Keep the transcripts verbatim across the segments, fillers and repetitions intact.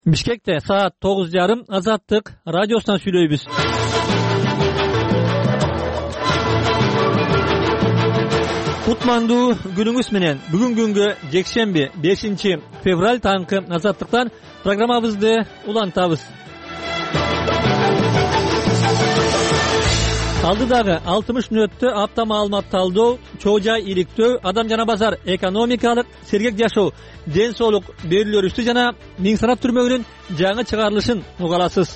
Бишкекте саат тогуз жарым Азаттык радиосунан сүйлөйбүз. Кутмандуу күнүңүз менен. Бүгүн күнгө жекшемби бешинчи февраль таңкы Азаттыктан программабызды улантабыз. Алдыдагы алтымыш мүнөттө апта маалымат талдоо, чоо жай иликтөө, адам жана базар, экономикалык, сергек жашоо, ден соолук берүүлөр үстү жана миң санат түрмөгүнүн жаңы чыгарылышын угаласыз.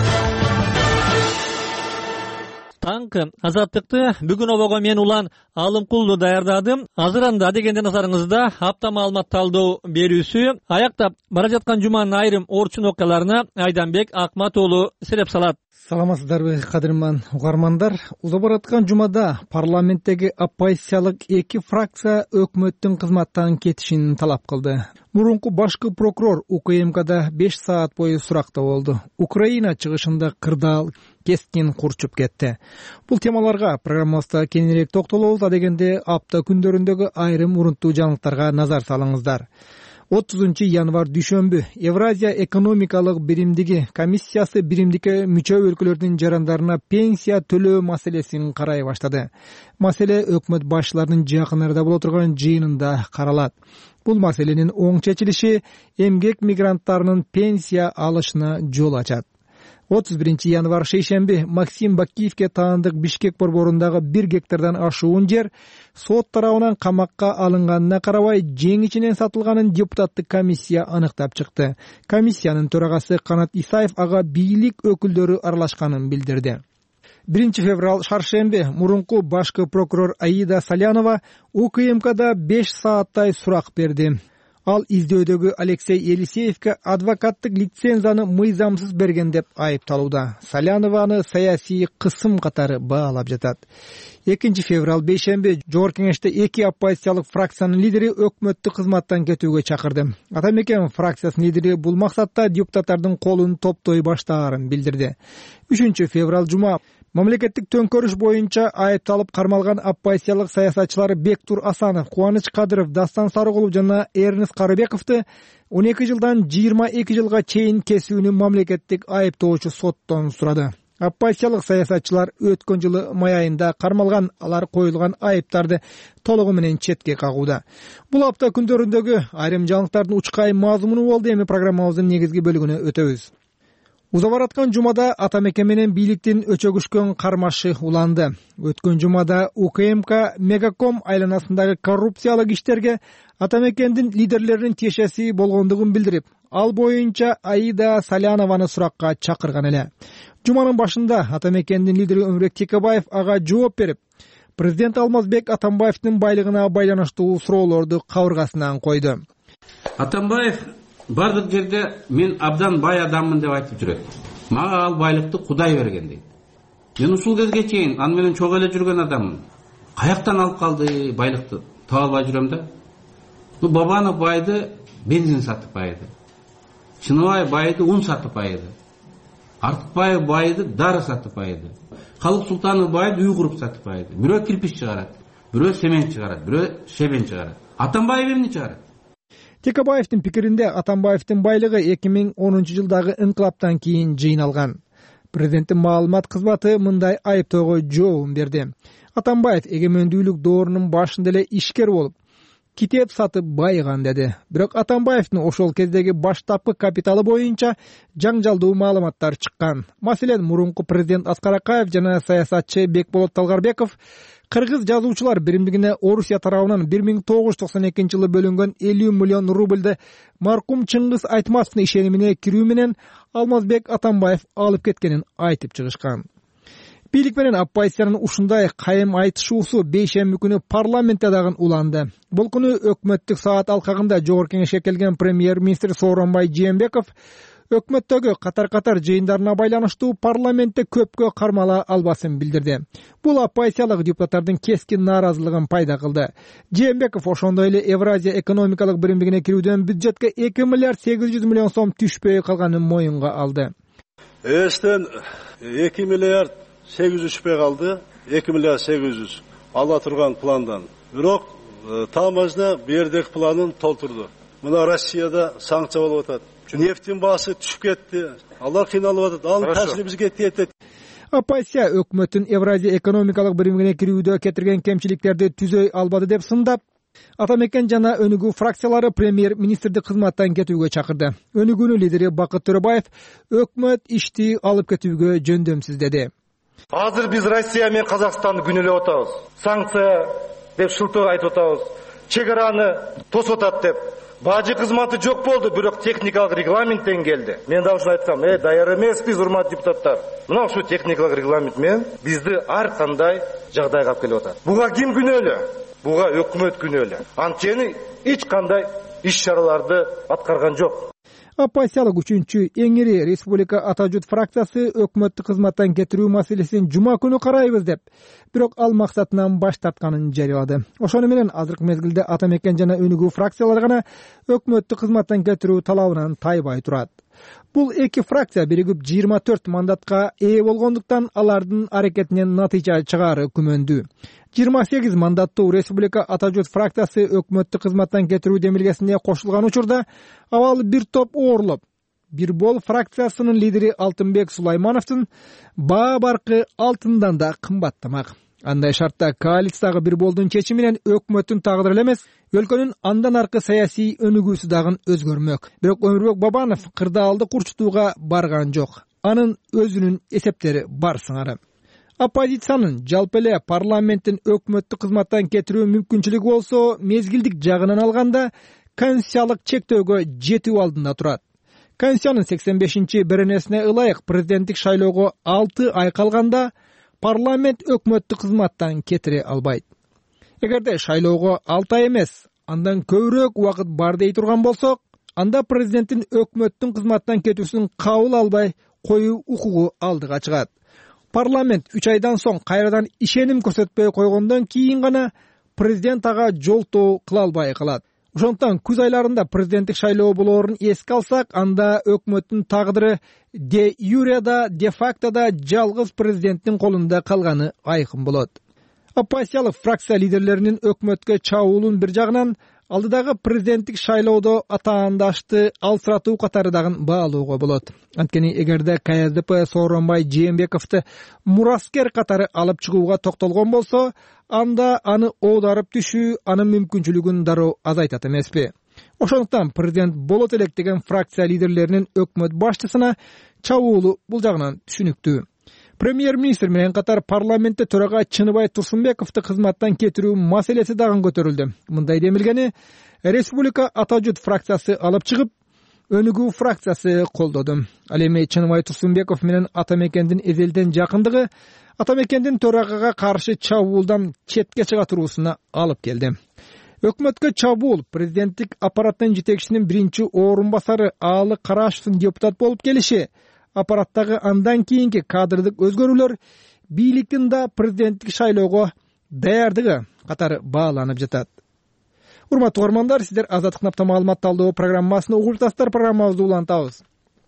Таңкы Азаттыкты бүгүн обого мен улан Алымкулду даярдадым. Азыр анда дегенде назарыңызда апта маалымат талдоо берүүсү аяктап бара жаткан жуманын айрым орчун окуяларына Айданбек Акматоолу селеп салат. Саламатсыздарбы, кадырман угармандар. Уза бараткан жумада парламенттеги оппозициялык эки фракция өкмөттүн кызматтан кетишин талап кылды. Мурунку башкы прокурор УКМКда беш саат бою суракта болду. Украина чыгышында кырдаал кескин курчуп кетти. Бул темаларга программабызда кеңирээк токтолобуз. Адегенде апта күндөрүндөгү айрым урунттуу жаңылыктарга назар салыңыздар. отузунчу январь дүйшөмбү Евразия экономикалык биримдиги комиссиясы биримдикке мүчө өлкөлөрдүн жарандарына пенсия төлөө маселесин карай баштады. Маселе өкмөт башчыларынын жакын арада боло турган жыйынында каралат. Бул маселенин оң чечилиши эмгек мигранттарынын пенсия алышына жол ачат. отуз биринчи январь шейшемби Максим Бакиевке таандык Бишкек борборундагы бир гектардан ашуун жер сот тарабынан камакка алынганына карабай жеңичинен сатылганын депутаттык комиссия аныктап чыкты. Комиссиянын төрагасы Канат Исаев ага бийлик өкүлдөрү аралашканын билдирди. биринчи февраль шаршемби мурунку башкы прокурор Аида Салянова УКМКда беш сааттай сурак берди. Ал издөөдөгү Алексей Елисеевке адвокаттык лицензияны мыйзамсыз берген деп айыпталууда. Салянованы саясий кысым катары баалап жатат. экинчи февраль бейшемби Жогорку Кеңеште эки оппозициялык фракциянын лидери өкмөттүк кызматтан кетүүгө чакырды. Атамекен фракциясынын лидери бул максатта депутаттардын колун топтой баштаарын билдирди. үчүнчү февраль жума мамлекеттик төңкөрүш боюнча айыпталып кармалган оппозициялык саясатчылар Бектур Асанов, Кубаныч Кадыров, Дастан Сарыгулов жана Эрнест Карыбековду он эки жылдан жыйырма эки жылга чейин кесүүнү мамлекеттик айыптоочу соттон сурады. Оппозициялык саясатчылар өткөн жылы май айында кармалган, алар коюлган айыптарды толугу менен четке кагууда. Бул апта күндөрүндөгү айрым жаңылыктардын учкай мазмуну болду. Эми программабыздын негизги бөлүгүнө өтөбүз. Уза бараткан жумада атамекен менен бийликтин өчөгүшкөн кармашы уланды. Өткөн жумада УКМК Мегаком айланасындагы коррупциялык иштерге атамекендин лидерлеринин тиешеси болгондугун билдирип, ал боюнча Аида Салянованы суракка чакырган эле. Жуманын башында атамекендин лидери Өмүрбек Текебаев ага жооп берип, президент Алмазбек Атамбаевдин байлыгына байланыштуу суроолорду кабыргасынан койду. Атамбаев бардык жерде мен абдан бай адаммын деп айтып жүрөт. Мага ал байлыкты Кудай берген дейт. Мен ушул кезге чейин аны менен чогуу эле жүргөн адаммын. Каяктан алып калды байлыкты? Таба албай жүрөм да. Ну Бабанов байды бензин сатып байды. Чыныбай байды ун сатып байды. Артыкбаев байды дары сатып байды. Калык Султанов байды үй куруп сатып байды. Бирөө кирпич чыгарат, бирөө семен чыгарат, бирөө шебен чыгарат. Атамбаев эмне чыгарат? Текебаевдин пикиринде Атамбаевдин байлыгы эки миң онунчу жылдагы инкылаптан кийин жыйналган. Президенттин маалымат кызматы мындай айыптоого жооп берди. Атамбаев эгемендүүлүк доорунун башында эле ишкер болуп, китеп сатып байыган деди. Бирок Атамбаевдин ошол кездеги баштапкы капиталы боюнча жаңжалдуу маалыматтар чыккан. Маселен, мурунку президент Аскар Акаев жана саясатчы Бекболот Талгарбеков Кыргыз жазуучулар биримдигине Орусия тарабынан бир миң тогуз жүз токсон экинчи жылы бөлүнгөн элүү миллион рубльды маркум Чыңгыз Айтматовдун ишенимине кирүү менен Алмазбек Атамбаев алып кеткенин айтып чыгышкан. Бийлик менен оппозициянын ушундай кайым айтышуусу бейшемби күнү парламентте дагы уланды. Бул күнү өкмөттүк саат алкагында Жогорку Кеңешке келген премьер-министр Сооронбай Жээнбеков өкмөттөгү катар-катар жыйындарына байланыштуу парламентте көпкө кармала албасын билдирди. Бул оппозициялык депутаттардын кескин нааразылыгын пайда кылды. Жээнбеков ошондой эле Евразия экономикалык биримдигине кирүүдөн бюджетке эки миллиард сегиз жүз миллион сом түшпөй калганын моюнга алды. Эстен эки миллиард сегиз жүз түшпөй калды. эки миллиард сегиз жүз ала турган пландан. Бирок таамажда бердек планын толтурду. Мына Россияда санкция болуп атат. Нефтин баасы түшүп кетти. Алар кыйналып атат. Анын таасири бизге тиет. Оппозиция өкмөттүн Евразия экономикалык биримине кирүүдө кетирген кемчиликтерди түзөй албады деп сындап, Атамекен жана Өнүгүү фракциялары премьер-министрди кызматтан кетүүгө чакырды. Өнүгүүнүн лидери Бакыт Төрөбаев өкмөт ишти алып кетүүгө жөндөмсүз деди. Азыр биз Россия менен Казакстанды күнөөлөп атабыз. Санкция деп шылтоо айтып атабыз. Чек араны тосуп атат деп. Бажы кызматы жок болду, бирок техникалык регламенттен келди. Мен да ушуну айткам, э, даяр эмеспиз, урматтуу депутаттар. Мына ушу техникалык регламент менен бизди ар кандай жагдайга алып келип атат. Буга ким күнөөлүү? Буга өкмөт күнөөлүү. Анткени эч кандай иш-чараларды аткарган жок. Оппозициялык үчүнчү эң ири Республика Ата журт фракциясы өкмөттү кызматтан кетирүү маселесин жума күнү карайбыз деп, бирок ал максатынан баш тартканын жарыялады. Ошону менен азыркы мезгилде Атамекен жана Өнүгүү фракциялары гана өкмөттү кызматтан кетирүү талабынан тайбай турат. Бул эки фракция биригип жыйырма төрт мандатка ээ болгондуктан алардын аракетинен натыйжа чыгаары күмөндүү. жыйырма сегиз мандаттуу Республика Ата журт фракциясы өкмөттү кызматтан кетирүү демилгесине кошулган учурда абалы бир топ оорулуп, Бир бол фракциясынын лидери Алтынбек Сулаймановдун баа баркы алтындан да кымбаттамак. Андай шартта коалициядагы бир болдун чечими менен өкмөттүн тагдыры эле эмес, өлкөнүн андан аркы саясий өнүгүүсү дагы өзгөрмөк. Бирок Өмүрбек Бабанов кырдаалды курчутууга барган жок. Анын өзүнүн эсептери бар сыңары. Оппозициянын жалпы эле парламенттин өкмөттү кызматтан кетирүү мүмкүнчүлүгү болсо, мезгилдик жагынан алганда конституциялык чектөөгө жетүү алдында турат. Конституциянын сексен бешинчи беренесине ылайык президенттик шайлоого алты ай калганда парламент өкмөттү кызматтан кетире албайт. Эгерде шайлоого алты ай эмес, андан көбүрөөк убакыт бар дей турган болсок, анда президенттин өкмөттүн кызматтан кетүүсүн кабыл албай коюу укугу алдыга чыгат. Парламент үч айдан соң кайрадан ишеним көрсөтпөй койгондон кийин гана президент ага жолтоо кыла албай калат. Ошондуктан күз айларында президенттик шайлоо болоорун эске алсак, анда өкмөттүн тагдыры де юре да, де факто да жалгыз президенттин колунда калганы айкын болот. Оппозициялык фракция лидерлеринин өкмөткө чабуулун бир жагынан алдыдагы президенттик шайлоодо атаандашты алсыратуу катары дагы баалоого болот. Анткени эгерде ка эс де пэ Сооронбай Жээнбековду мураскер катары алып чыгууга токтолгон болсо, анда аны оодарып түшүү анын мүмкүнчүлүгүн дароо азайтат эмеспи? Ошондуктан президент болот элек деген фракция лидерлеринин өкмөт башчысына чабуулу бул жагынан түшүнүктүү. Премьер-министр менен катар парламентте төрага Чыныбай Турсунбековду кызматтан кетирүү маселеси дагы көтөрүлдү. Мындай демилгени Республика Ата журт фракциясы алып чыгып, Өнүгүү фракциясы колдоду. Ал эми Чыныбай Турсунбеков менен Атамекендин эзелден жакындыгы Атамекендин төрагага каршы чабуулдан четке чыга туруусуна алып келди. Өкмөткө чабуул президенттик аппараттын жетекчисинин биринчи орун басары Аалы Карашевдин депутат болуп келиши, аппараттагы андан кийинки кадрдык өзгөрүүлөр бийликтин да президенттик шайлоого даярдыгы катары бааланып жатат. Урматтуу угармандар, сиздер Азаттык напта маалымат талдоо программасына угултасыздар. Программабызды улантабыз.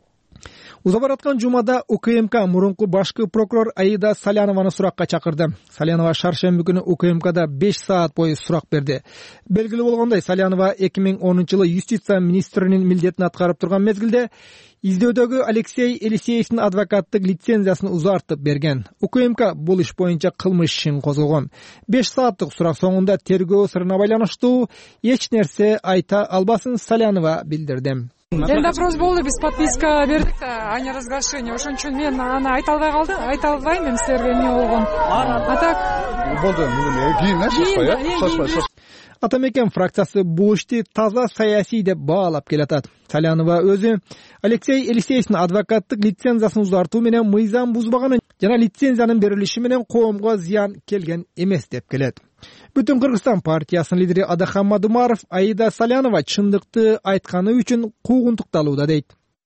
Уза бараткан жумада У К М К мурунку башкы прокурор Аида Салянованы суракка чакырды. Салянова шаршемби күнү У К М Кда беш саат бою сурак берди. Белгилүү болгондой, Салянова эки миң онунчу жылы юстиция министринин милдетин аткарып турган мезгилде издөөдөгү Алексей Елисеевдин адвокаттык лицензиясын узартып берген. У К М К бул иш боюнча кылмыш ишин козгогон. беш сааттык сурак соңунда тергөө сырына байланыштуу эч нерсе айта албасын Салянова билдирди. Эми допрос болду, биз подписка бердик да, а не разглашение. Ошон үчүн мен аны айта албай калдым, айта албайм эми силерге эмне болгон. А так болду, кийин шашпай, шашпай. Атамекен фракциясы бул ишти таза саясий деп баалап келатат. Салянова өзү Алексей Елисеевдин адвокаттык лицензиясын узартуу менен мыйзам бузбаганын жана лицензиянын берилиши менен коомго зыян келген эмес деп келет. Бүтүн Кыргызстан партиясынын лидери Адахан Мадумаров Аида Салянова чындыкты айтканы үчүн куугунтукталууда дейт.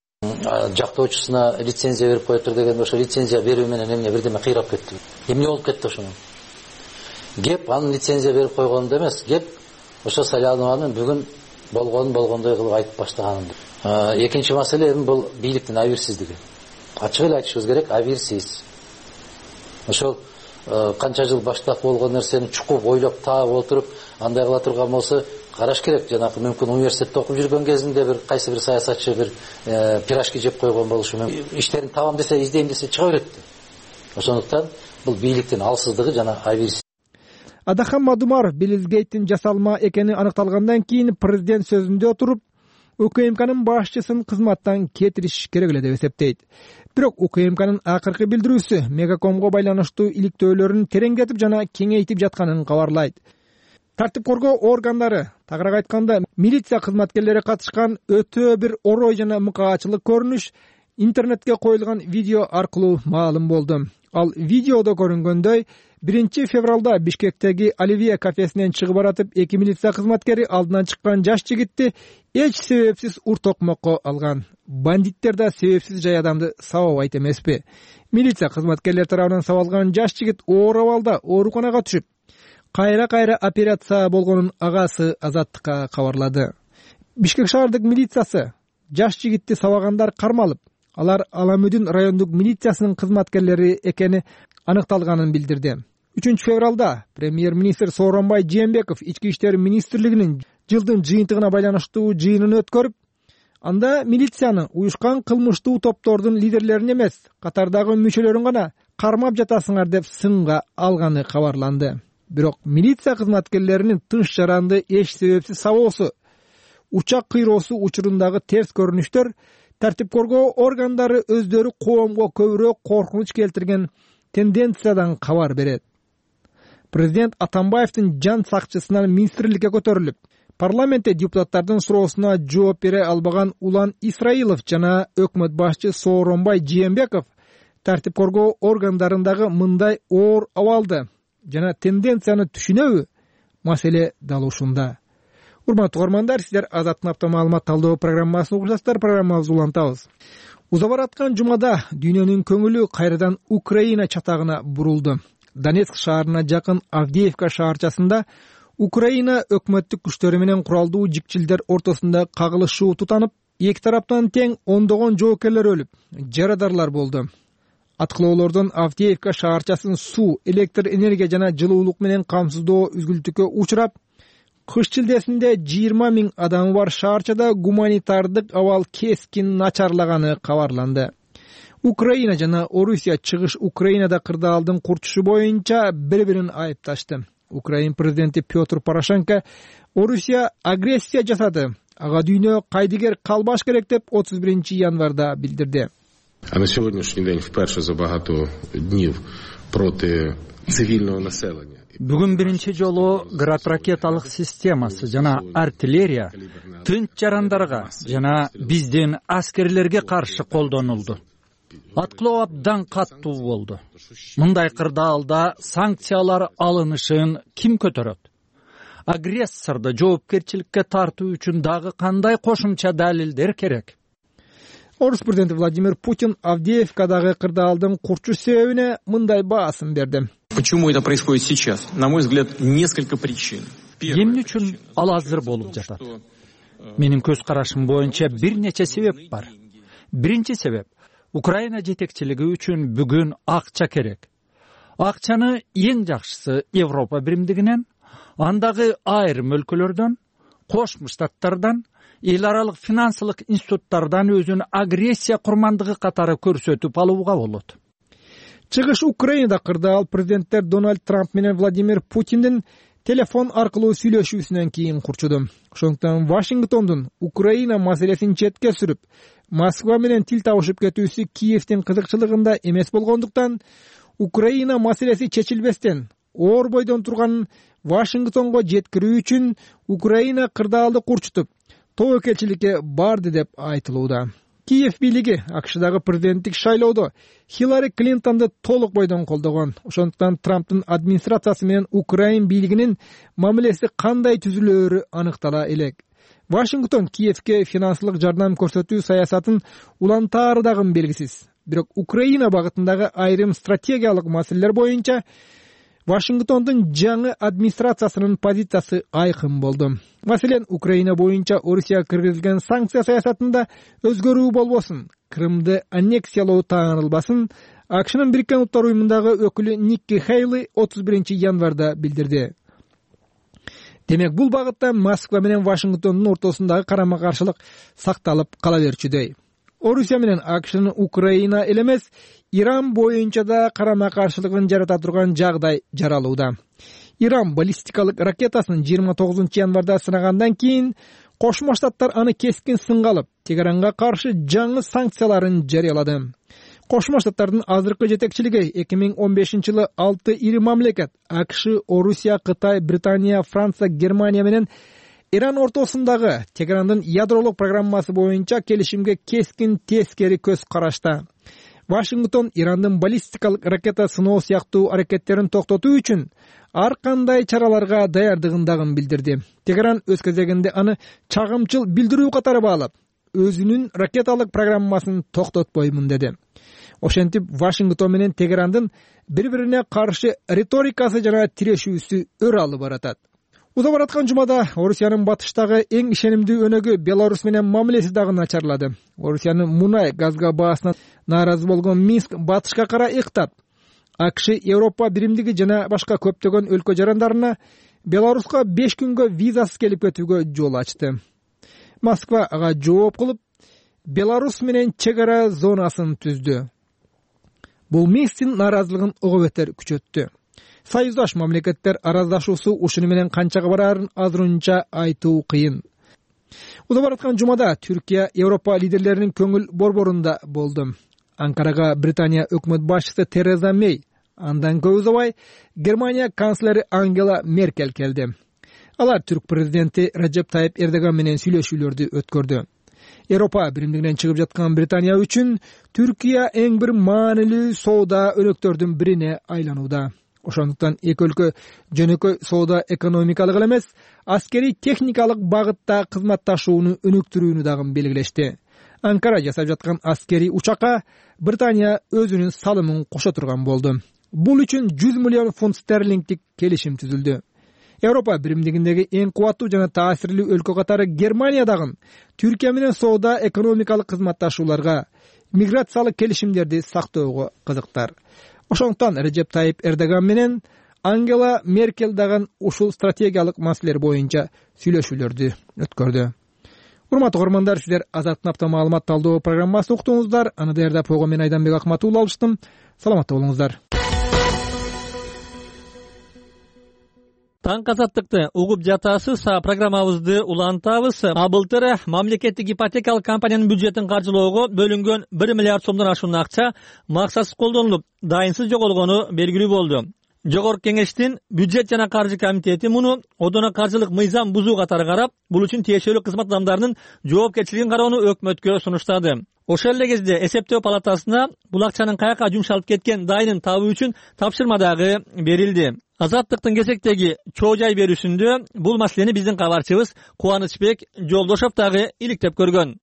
Жактоочусуна лицензия берип коюптур деген, ошо лицензия берүү менен эмне бирдеме кыйрап кетти. Эмне болуп кетти ошону? Геп анын лицензия берип койгонунда эмес, геп ошо Салянованын бүгүн болгонун болгондой кылып айтып баштаганында. Экинчи маселе эми бул бийликтин абийирсиздиги. Ачык эле айтышыбыз керек, абийирсиз. Ошол канча жыл баштап болгон нерсени чукуп ойлоп таап отуруп андай кыла турган болсо, караш керек. Жанагы мүмкүн университетте окуп жүргөн кезинде бир кайсы бир саясатчы бир пирожки жеп койгон болушу мүмкүн. Иштерин табам десе, издейм десе чыга берет. Ошондуктан бул бийликтин алсыздыгы жана абийирсиздиги. Адахан Мадумаров Билилгейттин жасалма экени аныкталгандан кийин президент сөзүндө отуруп, УКМКнын башчысын кызматтан кетириш керек эле деп эсептейт. Бирок УКМКнын акыркы билдирүүсү Мегакомго байланыштуу иликтөөлөрүн тереңдетип жана кеңейтип жатканын кабарлайт. Тартип коргоо органдары, тагыраак айтканда милиция кызматкерлери катышкан өтө бир орой жана мыкаачылык көрүнүш интернетке коюлган видео аркылуу маалым болду. Ал видеодо көрүнгөндөй, биринчи февралда Бишкектеги Оливье кафесинен чыгып баратып, эки милиция кызматкери алдынан чыккан жаш жигитти эч себепсиз уртокмокко алган. Бандиттер да себепсиз жай адамды сабабайт эмеспи? Милиция кызматкерлери тарабынан сабалган жаш жигит оор абалда ооруканага түшүп, кайра-кайра операция болгонун агасы Азаттыкка кабарлады. Бишкек шаардык милициясы жаш жигитти сабагандар кармалып, алар Аламүдүн райондук милициясынын кызматкерлери экени аныкталганын билдирди. үчүнчү февралда премьер-министр Сооронбай Жээнбеков ички иштер министрлигинин жылдын жыйынтыгына байланыштуу жыйынын өткөрүп, анда милицияны уюшкан кылмыштуу топтордун лидерлерин эмес, катардагы мүчөлөрүн гана кармап жатасыңар деп сынга алганы кабарланды. Бирок милиция кызматкерлеринин тынч жаранды эч себепсиз сабоосу, учак кыйроосу учурундагы терс көрүнүштөр тартип коргоо органдары өздөрү коомго көбүрөөк коркунуч келтирген тенденциядан кабар берет. Президент Атамбаевдин жан сакчысынан министрликке көтөрүлүп, парламентте депутаттардын суроосуна жооп бере албаган Улан Исраилов жана өкмөт башчы Сооронбай Жээнбеков тартип коргоо органдарындагы мындай оор абалды жана тенденцияны түшүнөбү? Маселе дал ушунда. Урматтуу угармандар, сиздер Азаттын автомаалымат талдоо программасын угуп жатасыздар. Программабызды улантабыз. Уза бараткан жумада дүйнөнүн көңүлү кайрадан Украина чатагына бурулду. Донецк шаарына жакын Авдеевка шаарчасында Украина өкмөттүк күчтөрү менен куралдуу жикчилдер ортосунда кагылышуу тутанып, эки тараптан тең ондогон жоокерлер өлүп, жарадарлар болду. Аткылоолордон Авдеевка шаарчасын суу, электр энергия жана жылуулук менен камсыздоо үзгүлтүккө учурап, кыш чилдесинде жыйырма миң адамы бар шаарчада гуманитардык абал кескин начарлаганы кабарланды. Украина жана Орусия чыгыш Украинада кырдаалдын курчушу боюнча бири-бирин айыпташты. Украин президенти Петр Порошенко Орусия агрессия жасады, ага дүйнө кайдыгер калбаш керек деп отуз биринчи январда билдирди. А на сьогоднішній день вперше за багато днів проти цивільного населення. Бүгүн биринчи жолу град ракеталык системасы жана артиллерия тынч жарандарга жана биздин аскерлерге каршы колдонулду. Аткылоо абдан каттуу болду. Мындай кырдаалда санкциялар алынышын ким көтөрөт? Агрессорду жоопкерчиликке тартуу үчүн дагы кандай кошумча далилдер керек? Орус президенти Владимир Путин Авдеевкадагы кырдаалдын курчуш себебине мындай баасын берди. Почему это происходит сейчас? На мой взгляд, несколько причин. Эмне үчүн ал азыр болуп жатат? Менин көз карашым боюнча бир нече себеп бар. Биринчи себеп Украина жетекчилиги үчүн бүгүн акча керек. Акчаны эң жакшысы Европа биримдигинен, андагы айрым өлкөлөрдөн, Кошмо Штаттардан, эл аралык финансылык институттардан өзүн агрессия курмандыгы катары көрсөтүп алууга болот. Чыгыш Украинада кырдаал президенттер Дональд Трамп менен Владимир Путиндин телефон аркылуу сүйлөшүүсүнөн кийин курчуду. Ошондуктан Вашингтондун Украина маселесин четке сүрүп, Москва менен тил табышып кетүүсү Киевдин кызыкчылыгында эмес болгондуктан, Украина маселеси чечилбестен оор бойдон турганын Вашингтонго жеткирүү үчүн Украина кырдаалды курчутуп, тобокелчиликке барды деп айтылууда. Киев бийлиги АКШдагы президенттик шайлоодо Хиллари Клинтонду толук бойдон колдогон. Ошондуктан Трамптын администрациясы менен Украин бийлигинин мамилеси кандай түзүлөөрү аныктала элек. Вашингтон Киевке финансылык жардам көрсөтүү саясатын улантаары дагы белгисиз. Бирок Украина багытындагы айрым стратегиялык маселелер боюнча Вашингтондун жаңы администрациясынын позициясы айкын болду. Маселен, Украина боюнча Орусия киргизилген санкция саясатында өзгөрүү болбосун, Крымды аннексиялоо таанылбасын, АКШнын Бириккен Улуттар уюмундагы өкүлү Никки Хейли отуз биринчи январда билдирди. Демек бул багытта Москва менен Вашингтондун ортосундагы карама-каршылык сакталып кала берчүдөй. Орусия менен АКШнын Украина эле эмес, Иран боюнча да карама-каршылыгын жарата турган жагдай жаралууда. Иран баллистикалык ракетасын жыйырма тогузунчу январда сынагандан кийин Кошмо Штаттар аны кескин сынга алып, Тегеранга каршы жаңы санкцияларын жарыялады. Кошмо Штаттардын азыркы жетекчилиги эки миң он бешинчи жылы алты ири мамлекет АКШ, Орусия, Кытай, Британия, Франция, Германия менен Иран ортосундагы Тегерандын ядролук программасы боюнча келишимге кескин тескери көз карашта. Вашингтон Ирандын баллистикалык ракета сыноо сыяктуу аракеттерин токтотуу үчүн ар кандай чараларга даярдыгын дагы билдирди. Тегеран өз кезегинде аны чагымчыл билдирүү катары баалап, өзүнүн ракеталык программасын токтотпоймун деди. Ошентип Вашингтон менен Тегерандын бири-бирине каршы риторикасы жана тирешүүсү өр алып баратат. Уза бараткан жумада Орусиянын батыштагы эң ишенимдүү өнөгү Беларусь менен мамилеси дагы начарлады. Орусиянын мунай газга баасына нааразы болгон Минск батышка кара ыктап, АКШ, Европа биримдиги жана башка көптөгөн өлкө жарандарына Беларуска беш күнгө визасыз келип кетүүгө жол ачты. Москва ага жооп кылып, Беларусь менен чек ара зонасын түздү. Бул Минсктин нааразылыгын ого бетер күчөттү. Союздаш мамлекеттер араздашуусу ушуну менен канчага бараарын азырынча айтуу кыйын. Уза бараткан жумада Түркия Европа лидерлеринин көңүл борборунда болду. Анкарага Британия өкмөт башчысы Тереза Мей, андан көп узабай Германия канцлери Ангела Меркель келди. Алар түрк президенти Режеп Тайип Эрдоган менен сүйлөшүүлөрдү өткөрдү. Европа биримдигинен чыгып жаткан Британия үчүн Түркия эң бир маанилүү соода өнөктөрдүн бирине айланууда. Ошондуктан эки өлкө жөнөкөй соода экономикалык эле эмес, аскерий техникалык багытта кызматташууну өнүктүрүүнү дагы белгилешти. Анкара жасап жаткан аскерий учакка Британия өзүнүн салымын кошо турган болду. Бул үчүн жүз миллион фунт стерлингдик келишим түзүлдү. Европа биримдигиндеги эң кубаттуу жана таасирлүү өлкө катары Германия дагы Түркия менен соода экономикалык кызматташууларга, миграциялык келишимдерди сактоого кызыктар. Ошондуктан Режеп Тайип Эрдоган менен Ангела Меркель дагы ушул стратегиялык маселелер боюнча сүйлөшүүлөрдү өткөрдү. Урматтуу көрөрмандар, сиздер Азаттын апта маалымат талдоо программасын уктуңуздар. Аны даярдап койгон мен Айданбек Акматуулла алыштым. Саламатта болуңуздар. Таң азаттыкты угуп жатасыз, программабызды улантабыз. А былтыр мамлекеттик ипотекалык компаниянын бюджетин каржылоого бөлүнгөн бир миллиард сомдон ашуун акча максатсыз колдонулуп, дайынсыз жоголгону белгилүү болду. Жогорку кеңештин бюджет жана каржы комитети муну одоно каржылык мыйзам бузуу катары карап, бул үчүн тиешелүү кызмат адамдарынын жоопкерчилигин кароону өкмөткө сунуштады. Ошол эле кезде эсептөө палатасына бул акчанын каяка жумшалып кеткен дайынын табуу үчүн тапшырма дагы берилди. Азаттыктын кезектеги чоо жай берүүсүндө бул маселени биздин кабарчыбыз Кубанычбек Жолдошов дагы иликтеп көргөн.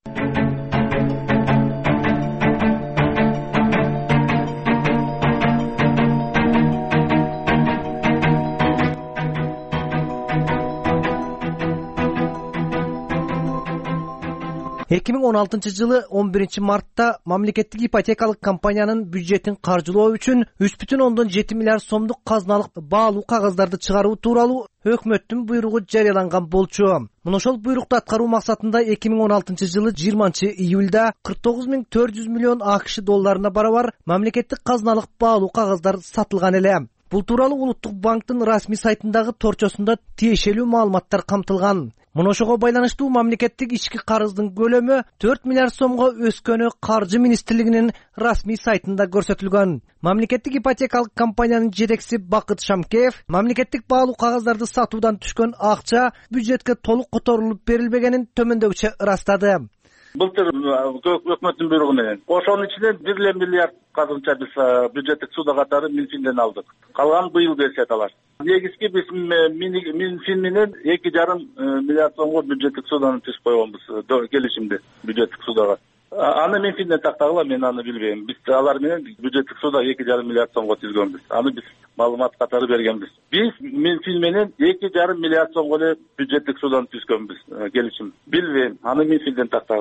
эки миң он алтынчы жылы он биринчи мартта мамлекеттик ипотекалык компаниянын бюджетин каржылоо үчүн үч бүтүн ондон жети миллиард сомдук казыналык баалуу кагаздарды чыгаруу тууралуу өкмөттүн буйругу жарыяланган болчу. Мына ошол буйрукту аткаруу максатында эки миң он алтынчы жылы жыйырманчы июлда кырк тогуз миң төрт жүз миллион АКШ долларына барабар мамлекеттик казыналык баалуу кагаздар сатылган эле. Бул тууралуу Улуттук банктын расмий сайтындагы торчосунда тиешелүү маалыматтар камтылган. Мына ошого байланыштуу мамлекеттик ички карыздын көлөмү төрт миллиард сомго өскөнү Каржы министрлигинин расмий сайтында көрсөтүлгөн. Мамлекеттик ипотекалык компаниянын жетекчиси Бакыт Шамкеев мамлекеттик баалуу кагаздарды сатуудан түшкөн акча бюджетке толук которулуп берилбегенин төмөндөкчө ырастады. Былтыр өкмөттүн буйругу менен ошонун ичинен бир эле миллиард казынча биз бюджеттик суда катары Минфинден алдык. Калган быйыл беришет алар. Негизги биз Минфин менен эки жарым миллиард сомго бюджеттик суданы түзүп койгонбуз келишимди бюджеттик судага. Аны Минфинден тактагыла, мен аны билбейм. Биз алар менен бюджеттик суда эки жарым миллиард сомго түзгөнбүз. Аны биз маалымат катары бергенбиз. Биз Минфин менен эки жарым миллиард сомго эле бюджеттик суданы түзгөнбүз келишим. Билбейм, аны Минфинден тактагыла.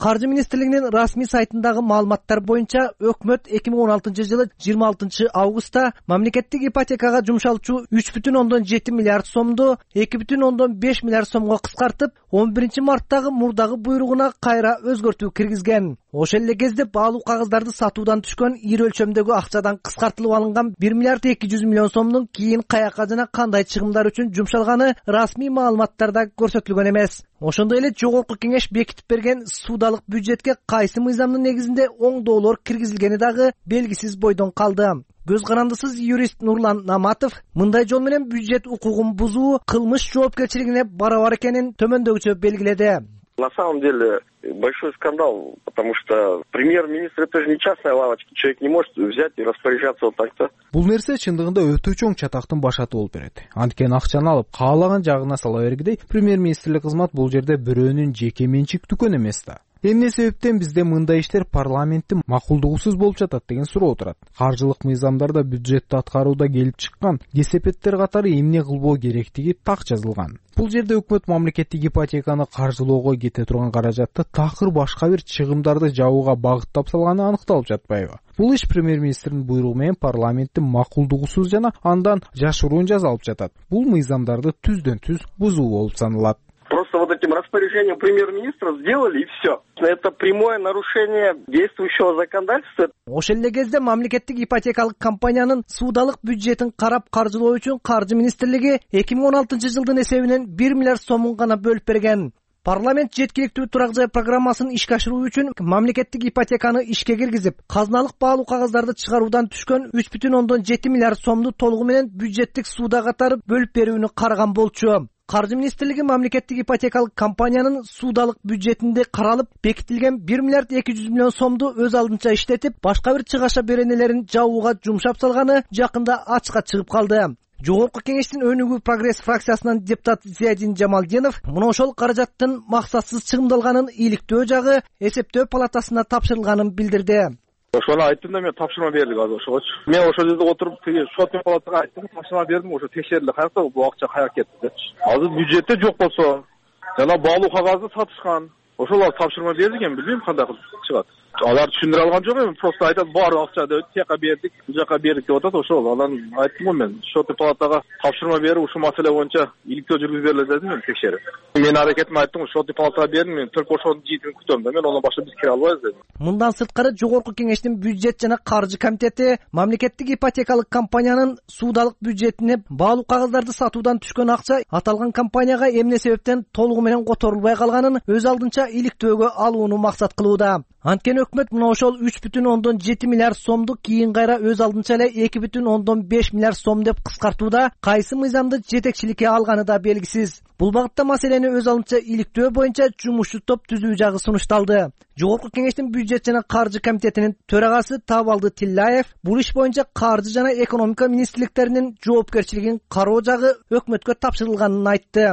Каржы министрлигинин расмий сайтындагы маалыматтар боюнча өкмөт эки миң он алтынчы жылы жыйырма алтынчы августта мамлекеттик ипотекага жумшалчу үч бүтүн ондон жети миллиард сомду эки бүтүн ондон беш миллиард сомго кыскартып, он биринчи марттагы мурдагы буйругуна кайра өзгөртүү киргизген. Ошол эле кезде баалуу кагыздарды сатуудан түшкөн ири өлчөмдөгү акчадан кыскартылып алынган бир миллиард эки жүз миллион сомдун кийин каяка жана кандай чыгымдар үчүн жумшалганы расмий маалыматтарда көрсөтүлгөн эмес. Ошондой эле жогорку кеңеш бекитип берген суудалык бюджетке кайсы мыйзамдын негизинде оңдоолор киргизилгени дагы белгисиз бойдон калды. Көз карандысыз юрист Нурлан Наматов мындай жол менен бюджет укугун бузуу кылмыш жоопкерчилигине барабар экенин төмөндөгүчө белгиледи. На самом деле большой скандал, потому что премьер-министр это же не частная лавочка, человек не может взять и распоряжаться вот так-то. Бул нерсе чындыгында өтө чоң чатактын башаты болуп берет. Анткени акчаны алып, каалаган жагына сала бергидей, премьер-министрлик кызмат бул жерде бирөөнүн жеке менчик дүкөнү эмес да. Эмне себептен бизде мындай иштер парламенттин макулдугусуз болуп жатат деген суроо турат. Каржылык мыйзамдарда бюджетти аткарууда келип чыккан кесепеттер катары эмне кылбоо керектиги так жазылган. Бул жерде өкмөт мамлекеттик ипотеканы каржылоого кете турган каражатты такыр башка бир чыгымдарды жабууга багыттап салганы аныкталып жатпайбы? Бул иш премьер-министрдин буйругу менен парламенттин макулдугусуз жана андан жашыруун жазалып жатат. Бул мыйзамдарды түздөн түз бузуу болуп саналат. Просто вот этим распоряжением премьер-министра сделали и все. Это прямое нарушение действующего законодательства. Ошол эле кезде мамлекеттик ипотекалык компаниянын суудалык бюджетин карап каржылоо үчүн Каржы министрлиги эки миң он алтынчы жылдын эсебинен бир миллиард сомун гана бөлүп берген. Парламент жеткиликтүү турак жай программасын ишке ашыруу үчүн мамлекеттик ипотеканы ишке киргизип, казыналык баалуу кагаздарды чыгаруудан түшкөн үч бүтүн ондон жети миллиард сомду толугу менен бюджеттик сууда катары бөлүп берүүнү караган болчу. Каржы министрлиги мамлекеттик ипотекалык компаниянын суудалык бюджетинде каралып бекитилген бир миллиард эки жүз миллион сомду өз алдынча иштетип, башка бир чыгаша беренелерин жабууга жумшап салганы жакында ачыкка чыгып калды. Жогорку кеңештин өнүгүү прогресс фракциясынан депутат Зиядин Жамалдинов мына ошол каражаттын максатсыз чыгымдалганын иликтөө жагы эсептөө палатасына тапшырылганын билдирди. Ошону айттым да мен тапшырма бердик азыр ошогочу. Мен ошол жерде отуруп тиги шотный палатага айттым, тапшырма бердим, ошо текшерилди, каякта бул акча каяка кетти депчи. Азыр бюджетте жок болсо, жана баалуу кагазды сатышкан. Ошолор тапшырма берди экен, билбейм кандай кылып чыгат. Алар түшүндүрө алган жок эми, просто айтат бар акча деп тияка бердик, бул жака бердик деп атат. Ошол анан айттым го мен, шотный палатага тапшырма берип, ушул маселе боюнча иликтөө жүргүзүп бериле дедим мен текшерип. Мен аракетимди айттым, шотный палатага бердим, мен только ошонун жыйынтын күтөм да, мен андан башка биз кире албайбыз дедим. Мындан сырткары жогорку кеңештин бюджет жана каржы комитети мамлекеттик ипотекалык компаниянын суудалык бюджетине баалуу кагаздарды сатуудан түшкөн акча аталган компанияга эмне себептен толугу менен которулбай калганын өз алдынча иликтөөгө алууну максат кылууда. Анткени өкмөт мына ошол үч бүтүн ондон жети миллиард сомду кийин кайра өз алдынча эле эки бүтүн ондон беш миллиард сом деп кыскартууда кайсы мыйзамды жетекчиликке алганы да белгисиз. Бул багытта маселени өз алдынча иликтөө боюнча жумушчу топ түзүү жагы сунушталды. Жогорку кеңештин бюджет жана каржы комитетинин төрагасы Табалды Тиллаев бул иш боюнча каржы жана экономика министрликтеринин жоопкерчилигин кароо жагы өкмөткө тапшырылганын айтты.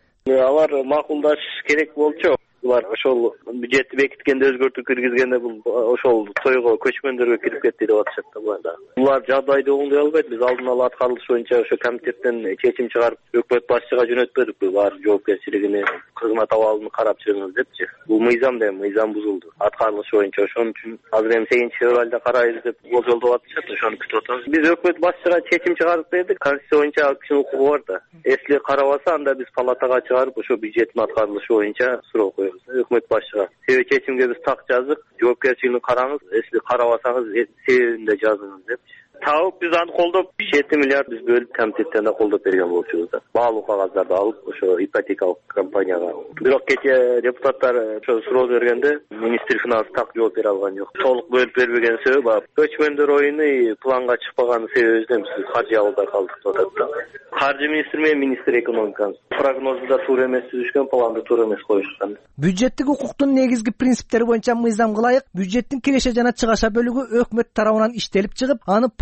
Алар макулдаш керек болчу. Булар ошол бюджетти бекиткенде өзгөртүү киргизгенде бул ошол тойго көчмөндөргө кирип кетти деп атышат да буларда. Булар жагдайды оңдой албайт. Биз алдын ала аткарылыш боюнча ошо комитеттен чечим чыгарып, өкмөт башчыга жөнөтпөдүк. Булар жоопкерчилигини, кызмат абалын карап чыгыңыз депчи. Бул мыйзам да мыйзам бузулду. Аткарылыш боюнча ошон үчүн азыр эми сегизинчи февралда карайбыз деп болжолдоп атышат. Ошону күтүп атабыз. Биз өкмөт башчыга чечим чыгарып бердик. Конституция боюнча ал кишинин укугу бар да. Если карабаса, анда биз палатага чыгарып ошо бюджеттин аткарылышы боюнча суроо коебуз. Өкмөт башчыга. Себеби чечимге биз так жаздык. Жоопкерчилигин караңыз, если карабасаңыз себебин да жазыңыз депчи. Табып биз аны колдоп жети миллиард биз бөлүп комитеттен да колдоп берген болчубуз да. Баалуу кагаздарды алып ошо ипотекалык компанияга. Бирок кечээ депутаттар ошо суроо бергенде министр финанс так жооп бере алган жок. Толук бөлүп бербеген себеби көчмөндөр оюну планга чыкпаган себебинен биз каржы албай калдык деп атат да. Каржы министри менен министр экономикасы прогнозу да туура эмес түзүшкөн, планды туура эмес коюшкан. Бюджеттик укуктун негизги принциптери боюнча мыйзамга ылайык бюджеттин киреше жана чыгаша бөлүгү өкмөт тарабынан иштелип чыгып, аны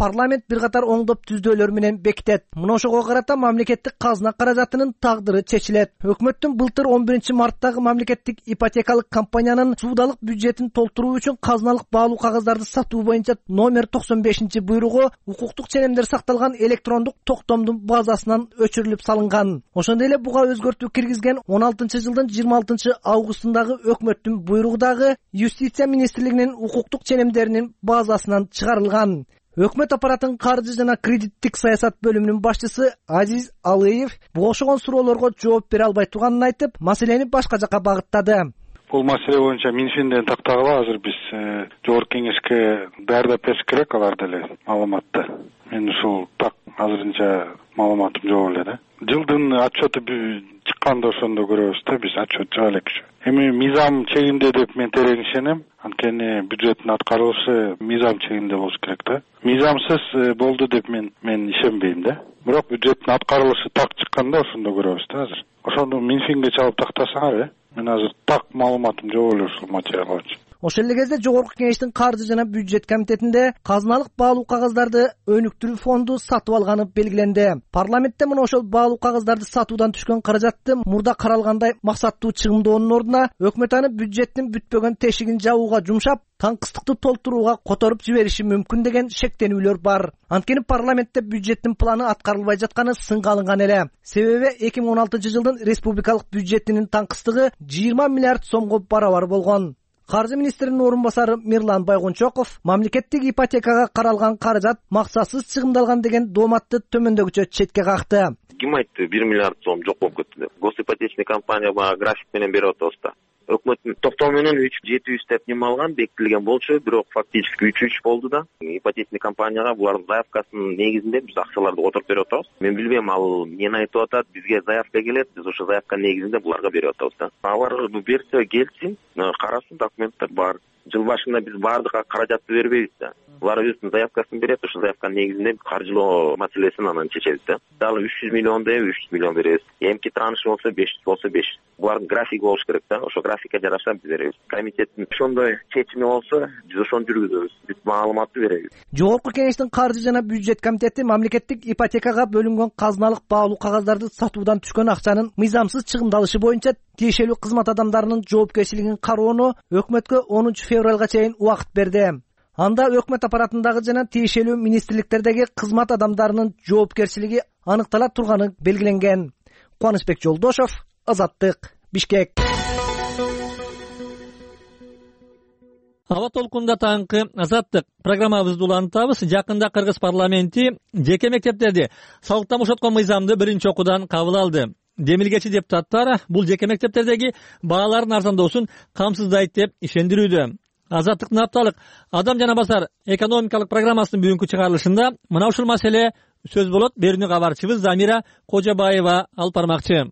парламент бир катар оңдоп түздөөлөр менен бекитет. Мына ошого карата мамлекеттик казына каражатынын тагдыры чечилет. Өкмөттүн былтыр он биринчи марттагы мамлекеттик ипотекалык компаниянын суудалык бюджетин толтуруу үчүн казыналык баалуу кагаздарды сатуу боюнча номер токсон бешинчи буйругу укуктук ченемдер сакталган электрондук токтомдун базасынан өчүрүлүп салынган. Ошондой эле буга өзгөртүү киргизген он алтынчы жылдын жыйырма алтынчы августундагы өкмөттүн буйругу дагы Юстиция министрлигинин укуктук ченемдеринин базасынан чыгарылган. Өкмөт аппаратынын каржы жана кредиттик саясат бөлүмүнүн башчысы Азиз Алыев буга окшогон суроолорго жооп бере албай турганын айтып, маселени башка жакка багыттады. Бул маселе боюнча Минфинден тактагыла азыр биз жогорку кеңешке даярдап бериш керек алар деле маалыматты. Мен ушул так азырынча маалыматым жок эле да. Жылдын отчету чыкканда ошондо көрөбүз да, биз отчет жаба элекчү. Эми мыйзам чегинде деп мен терең ишенем. Анткени бюджеттин аткарылышы мыйзам чегинде болуш керек да. Мыйзамсыз болду деп мен мен ишенбейм да. Бирок бюджеттин аткарылышы так чыкканда ошондо көрөбүз да азыр. Ошондо Минфинге чалып тактасаңар, э? Мен азыр так маалыматым жок эле ушул материал боюнча. Ошол эле кезде жогорку кеңештин каржы жана бюджет комитетинде казыналык баалуу кагаздарды өнүктүрүү фонду сатып алганы белгиленди. Парламентте мына ошол баалуу кагаздарды сатуудан түшкөн каражатты мурда каралгандай максаттуу чыгымдоонун ордуна өкмөт аны бюджеттин бүтпөгөн тешигин жабууга жумшап, таңкыстыкты толтурууга которуп жибериши мүмкүн деген шектенүүлөр бар. Анткени парламентте бюджеттин планы аткарылбай жатканы сынга алынган эле. Себеби эки миң он алтынчы жылдын республикалык бюджетинин таңкыстыгы жыйырма миллиард сомго барабар болгон. Каржы министринин орун басары Мирлан Байгончоков мамлекеттик ипотекага каралган каражат максатсыз чыгымдалган деген дооматты төмөндөгүчө четке какты. Ким айтты бир миллиард сом жок болуп кетти деп. Госипотечный компания бага график менен берип атабыз да. Өкмөттүн токтоо менен үч жети жүз деп неме алган, бекитилген болчу, бирок фактически үч үч болду да. Ипотечный компанияга булардын заявкасынын негизинде биз акчаларды отуруп берип атабыз. Мен билбейм ал эмне айтып атат, бизге заявка келет, биз ошо заявка негизинде буларга берип атабыз да. Алар берсе келсин, карасын, документтер бар. Жыл башында биз баардыгына каражатты бербейбиз да. Булар өзүнүн заявкасын берет, ошо заявканын негизинде каржылоо маселесин анан чечебиз да. Дагы үч жүз миллион деп үч жүз миллион беребиз. Эмки транш болсо беш жүз болсо беш жүз. Булардын графиги болуш керек да. Ошо графикке жараша биз беребиз. Комитеттин ошондой чечими болсо, биз ошону жүргүзөбүз. Бүт маалыматты беребиз. Жогорку кеңештин каржы жана бюджет комитети мамлекеттик ипотекага бөлүнгөн казыналык баалуу кагаздарды сатуудан түшкөн акчанын мыйзамсыз чыгымдалышы боюнча тиешелүү кызмат адамдарынын жоопкерчилигин кароону өкмөткө онунчу февралга чейин убакыт берди. Анда өкмөт аппаратындагы жана тиешелүү министрликтердеги кызмат адамдарынын жоопкерчилиги аныктала турганы белгиленген. Кубанычбек Жолдошов, Азаттык, Бишкек. Аба толкунда таңкы Азаттык программабызды улантабыз. Жакында Кыргыз парламенти жеке мектептерди салыктан бошоткон мыйзамды биринчи окуудан кабыл алды. Демилгечи депутаттар бул жеке мектептердеги баалардын арзандоосун камсыздайт деп ишендирүүдө. Азаттыктын апталык адам жана басар экономикалык программасынын бүгүнкү чыгарылышында мына ушул маселе сөз болот. Берүүнү кабарчыбыз Замира Кожобаева алып бармакчы.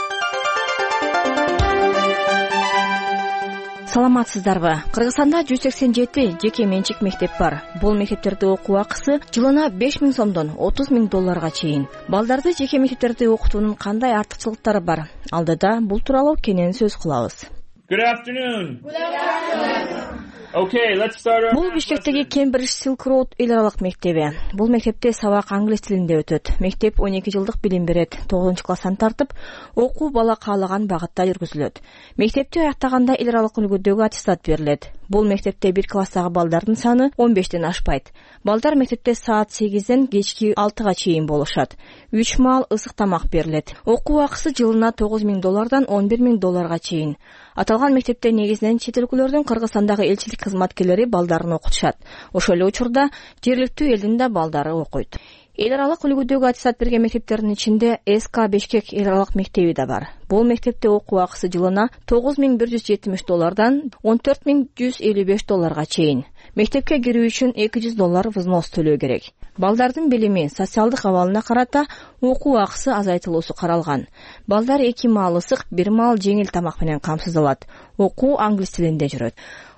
Саламатсыздарбы? Кыргызстанда жүз сексен жети жеке менчик мектеп бар. Бул мектептерде окуу акысы жылына беш миң сомдон отуз миң долларга чейин. Балдарды жеке мектептерде окутуунун кандай артыкчылыктары бар? Алдыда бул тууралуу кенен сөз кылабыз. Good afternoon. Good afternoon. Okay, let's start our... Бул Бишкектеги Кембридж Силк Роуд эл аралык мектеби. Бул мектепте сабак англис тилинде өтөт. Мектеп он эки жылдык билим берет. тогузунчу класстан тартып, окуу бала каалаган багытта жүргүзүлөт. Мектепти аяктаганда эл аралык үлгүдөгү аттестат берилет. Бул мектепте бир класстагы балдардын саны он бештен ашпайт. Балдар мектепте саат сегизден кечки алтыга чейин болушат. үч маал ысык тамак берилет. Окуу акысы жылына тогуз миң доллардан он бир миң долларга чейин. Аталган мектепте негизинен чет өлкөлөрдүн Кыргызстандагы элчилик кызматкерлери балдарын окутушат. Ошол эле учурда жергиликтүү элдин да балдары окуйт. Эл аралык үлгүдөгү аттестат берген мектептердин ичинде эс ка Бишкек эл аралык мектеби да бар. Бул мектепте окуу акысы жылына тогуз миң бир жүз жетимиш доллардан он төрт миң жүз элүү беш долларга чейин. Мектепке кирүү үчүн эки жүз доллар взнос төлөө керек. Балдардын билими, социалдык абалына карата окуу акысы азайтылуусу каралган. Балдар эки маал ысык, бир маал жеңил тамак менен камсыздалат. Окуу англис тилинде жүрөт.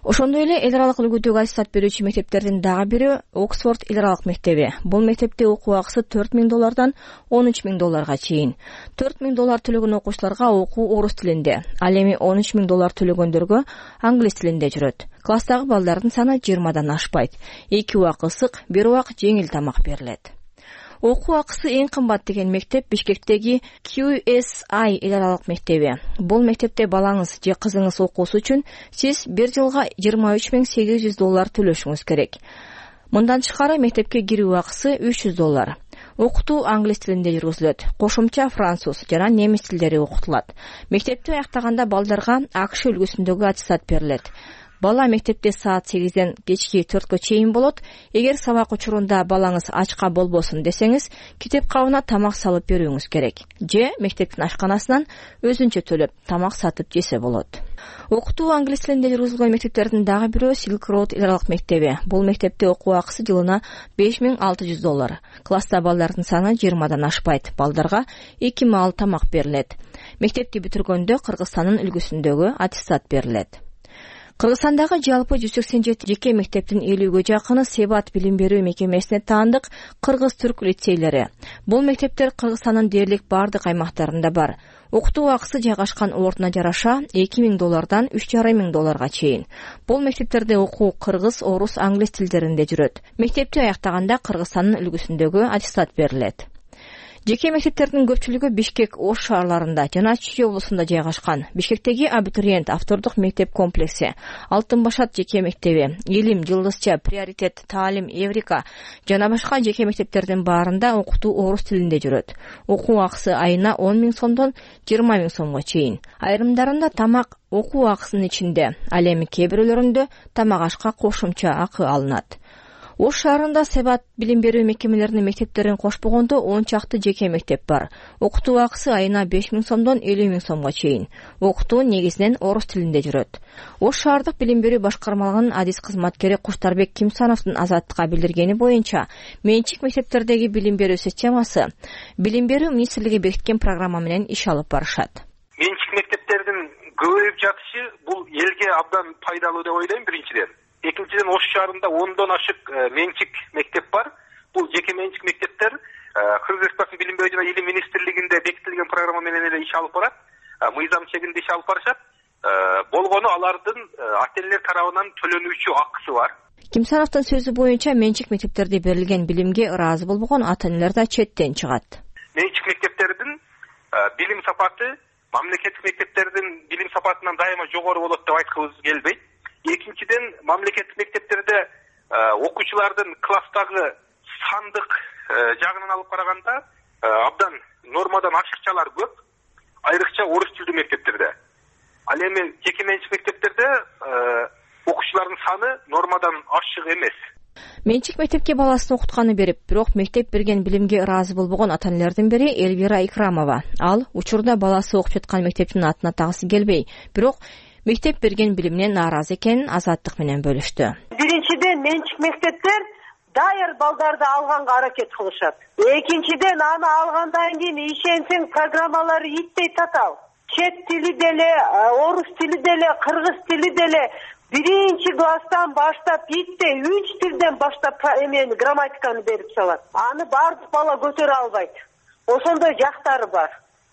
Ошондой эле эл аралык үлгүдөгү аттестат берүүчү мектептердин дагы бири Оксфорд эл аралык мектеби. Бул мектепте окуу акысы төрт миң доллардан он үч миң долларга чейин. төрт миң доллар төлөгөн окуучуларга окуу орус тилинде, ал эми он үч миң доллар төлөгөндөргө англис тилинде жүрөт. Класстагы балдардын саны жыйырмадан ашпайт. эки убак ысык, бир убак жеңил тамак берилет. Окуу акысы эң кымбат деген мектеп Бишкектеги Q S I эл аралык мектеби. Бул мектепте балаңыз же кызыңыз окуусу үчүн сиз бир жылга жыйырма үч миң сегиз жүз доллар төлөшүңүз керек. Мындан тышкары мектепке кирүү акысы үч жүз доллар. Окутуу англис тилинде жүргүзүлөт. Кошумча француз жана немис тилдери окутулат. Мектепти аяктаганда балдарга АКШ үлгүсүндөгү аттестат берилет. Бала мектепте саат сегизден кечки төрткө чейин болот. Эгер сабак учурунда балаңыз ачка болбосун десеңиз, китеп кабына тамак салып берүүңүз керек. Же мектептин ашканасынан өзүнчө төлөп тамак сатып жесе болот. Окутуу англис тилинде жүргүзүлгөн мектептердин дагы бирөө Silk Road эл аралык мектеби. Бул мектепте окуу акысы жылына беш миң алты жүз доллар. Класста балдардын саны жыйырмадан ашпайт. Балдарга эки маал тамак берилет. Мектепти бүтүргөндө Кыргызстандын үлгүсүндөгү аттестат берилет. Кыргызстандагы жалпы жүз сексен жети жеке мектептин элүүгө жакыны Себат билим берүү мекемесине таандык кыргыз-түрк лицейлери. Бул мектептер Кыргызстандын дээрлик бардык аймактарында бар. Окутуу акысы жайгашкан ордуна жараша эки миң доллардан үч жарым миң долларга чейин. Бул мектептерде окуу кыргыз, орус, англис тилдеринде жүрөт. Мектепти аяктаганда Кыргызстандын үлгүсүндөгү аттестат берилет. Жеке мектептердин көпчүлүгү Бишкек, Ош шаарларында жана Чүй облусунда жайгашкан. Бишкектеги абитуриент автордук мектеп комплекси, Алтын Башат жеке мектеби, Илим, Жылдызча, Приоритет, Таалим, Эврика жана башка жеке мектептердин баарында окутуу орус тилинде жүрөт. Окуу акысы айына он миң сомдон жыйырма миң сомго чейин. Айрымдарында тамак окуу акысынын ичинде, ал эми кээ бирөөлөрүндө тамак ашка кошумча акы алынат. Ош шаарында Себат билим берүү мекемелеринин мектептерин кошпогондо он чакты жеке мектеп бар. Окутуу акысы айына беш миң сомдон элүү миң сомго чейин. Окутуу негизинен орус тилинде жүрөт. Ош шаардык билим берүү башкармалыгынын адис кызматкери Куштарбек Кимсановдун Азаттыкка билдиргени боюнча, менчик мектептердеги билим берүү системасы билим берүү министрлиги бекиткен программа менен иш алып барышат. Менчик мектептердин көбөйүп жатышы бул элге абдан пайдалуу деп ойлойм биринчиден. Экинчиден, Ош шаарында ондон ашык менчик мектеп бар. Бул жеке менчик мектептер Кыргыз Республикасынын билим берүү жана илим министрлигинде бекитилген программа менен эле иш алып барат. Мыйзам чегинде иш алып барышат. Болгону алардын ата-энелер тарабынан төлөнүүчү акысы бар. Кимсановдун сөзү боюнча менчик мектептерде берилген билимге ыраазы болбогон ата-энелер да четтен чыгат. Менчик мектептердин билим сапаты мамлекеттик мектептердин билим сапатынан дайыма жогору болот деп айткыбыз келбейт. Экинчиден, мамлекеттик мектептерде окуучулардын класстагы сандык жагынан алып караганда абдан нормадан ашыкчалар көп, айрыкча орус тилдүү мектептерде. Ал эми жеке менчик мектептерде окуучулардын саны нормадан ашык эмес. Менчик мектепке баласын окутканы берип, бирок мектеп берген билимге ыраазы болбогон ата-энелердин бири Элвира Икрамова. Ал учурда баласы окуп жаткан мектептин атын атагысы келбей, бирок мектеп берген билиминен нааразы экенин Азаттык менен бөлүштү. Биринчиден, менчик мектептер дайыр балдарды алганга аракет кылышат. Экинчиден, аны алгандан кийин ишенсең программалары иттей татал. Чет тили деле, орус тили деле, кыргыз тили деле биринчи класстан баштап иттей үч тилден баштап эмени грамматиканы берип салат. Аны бардык бала көтөрө албайт. Ошондой жактары бар.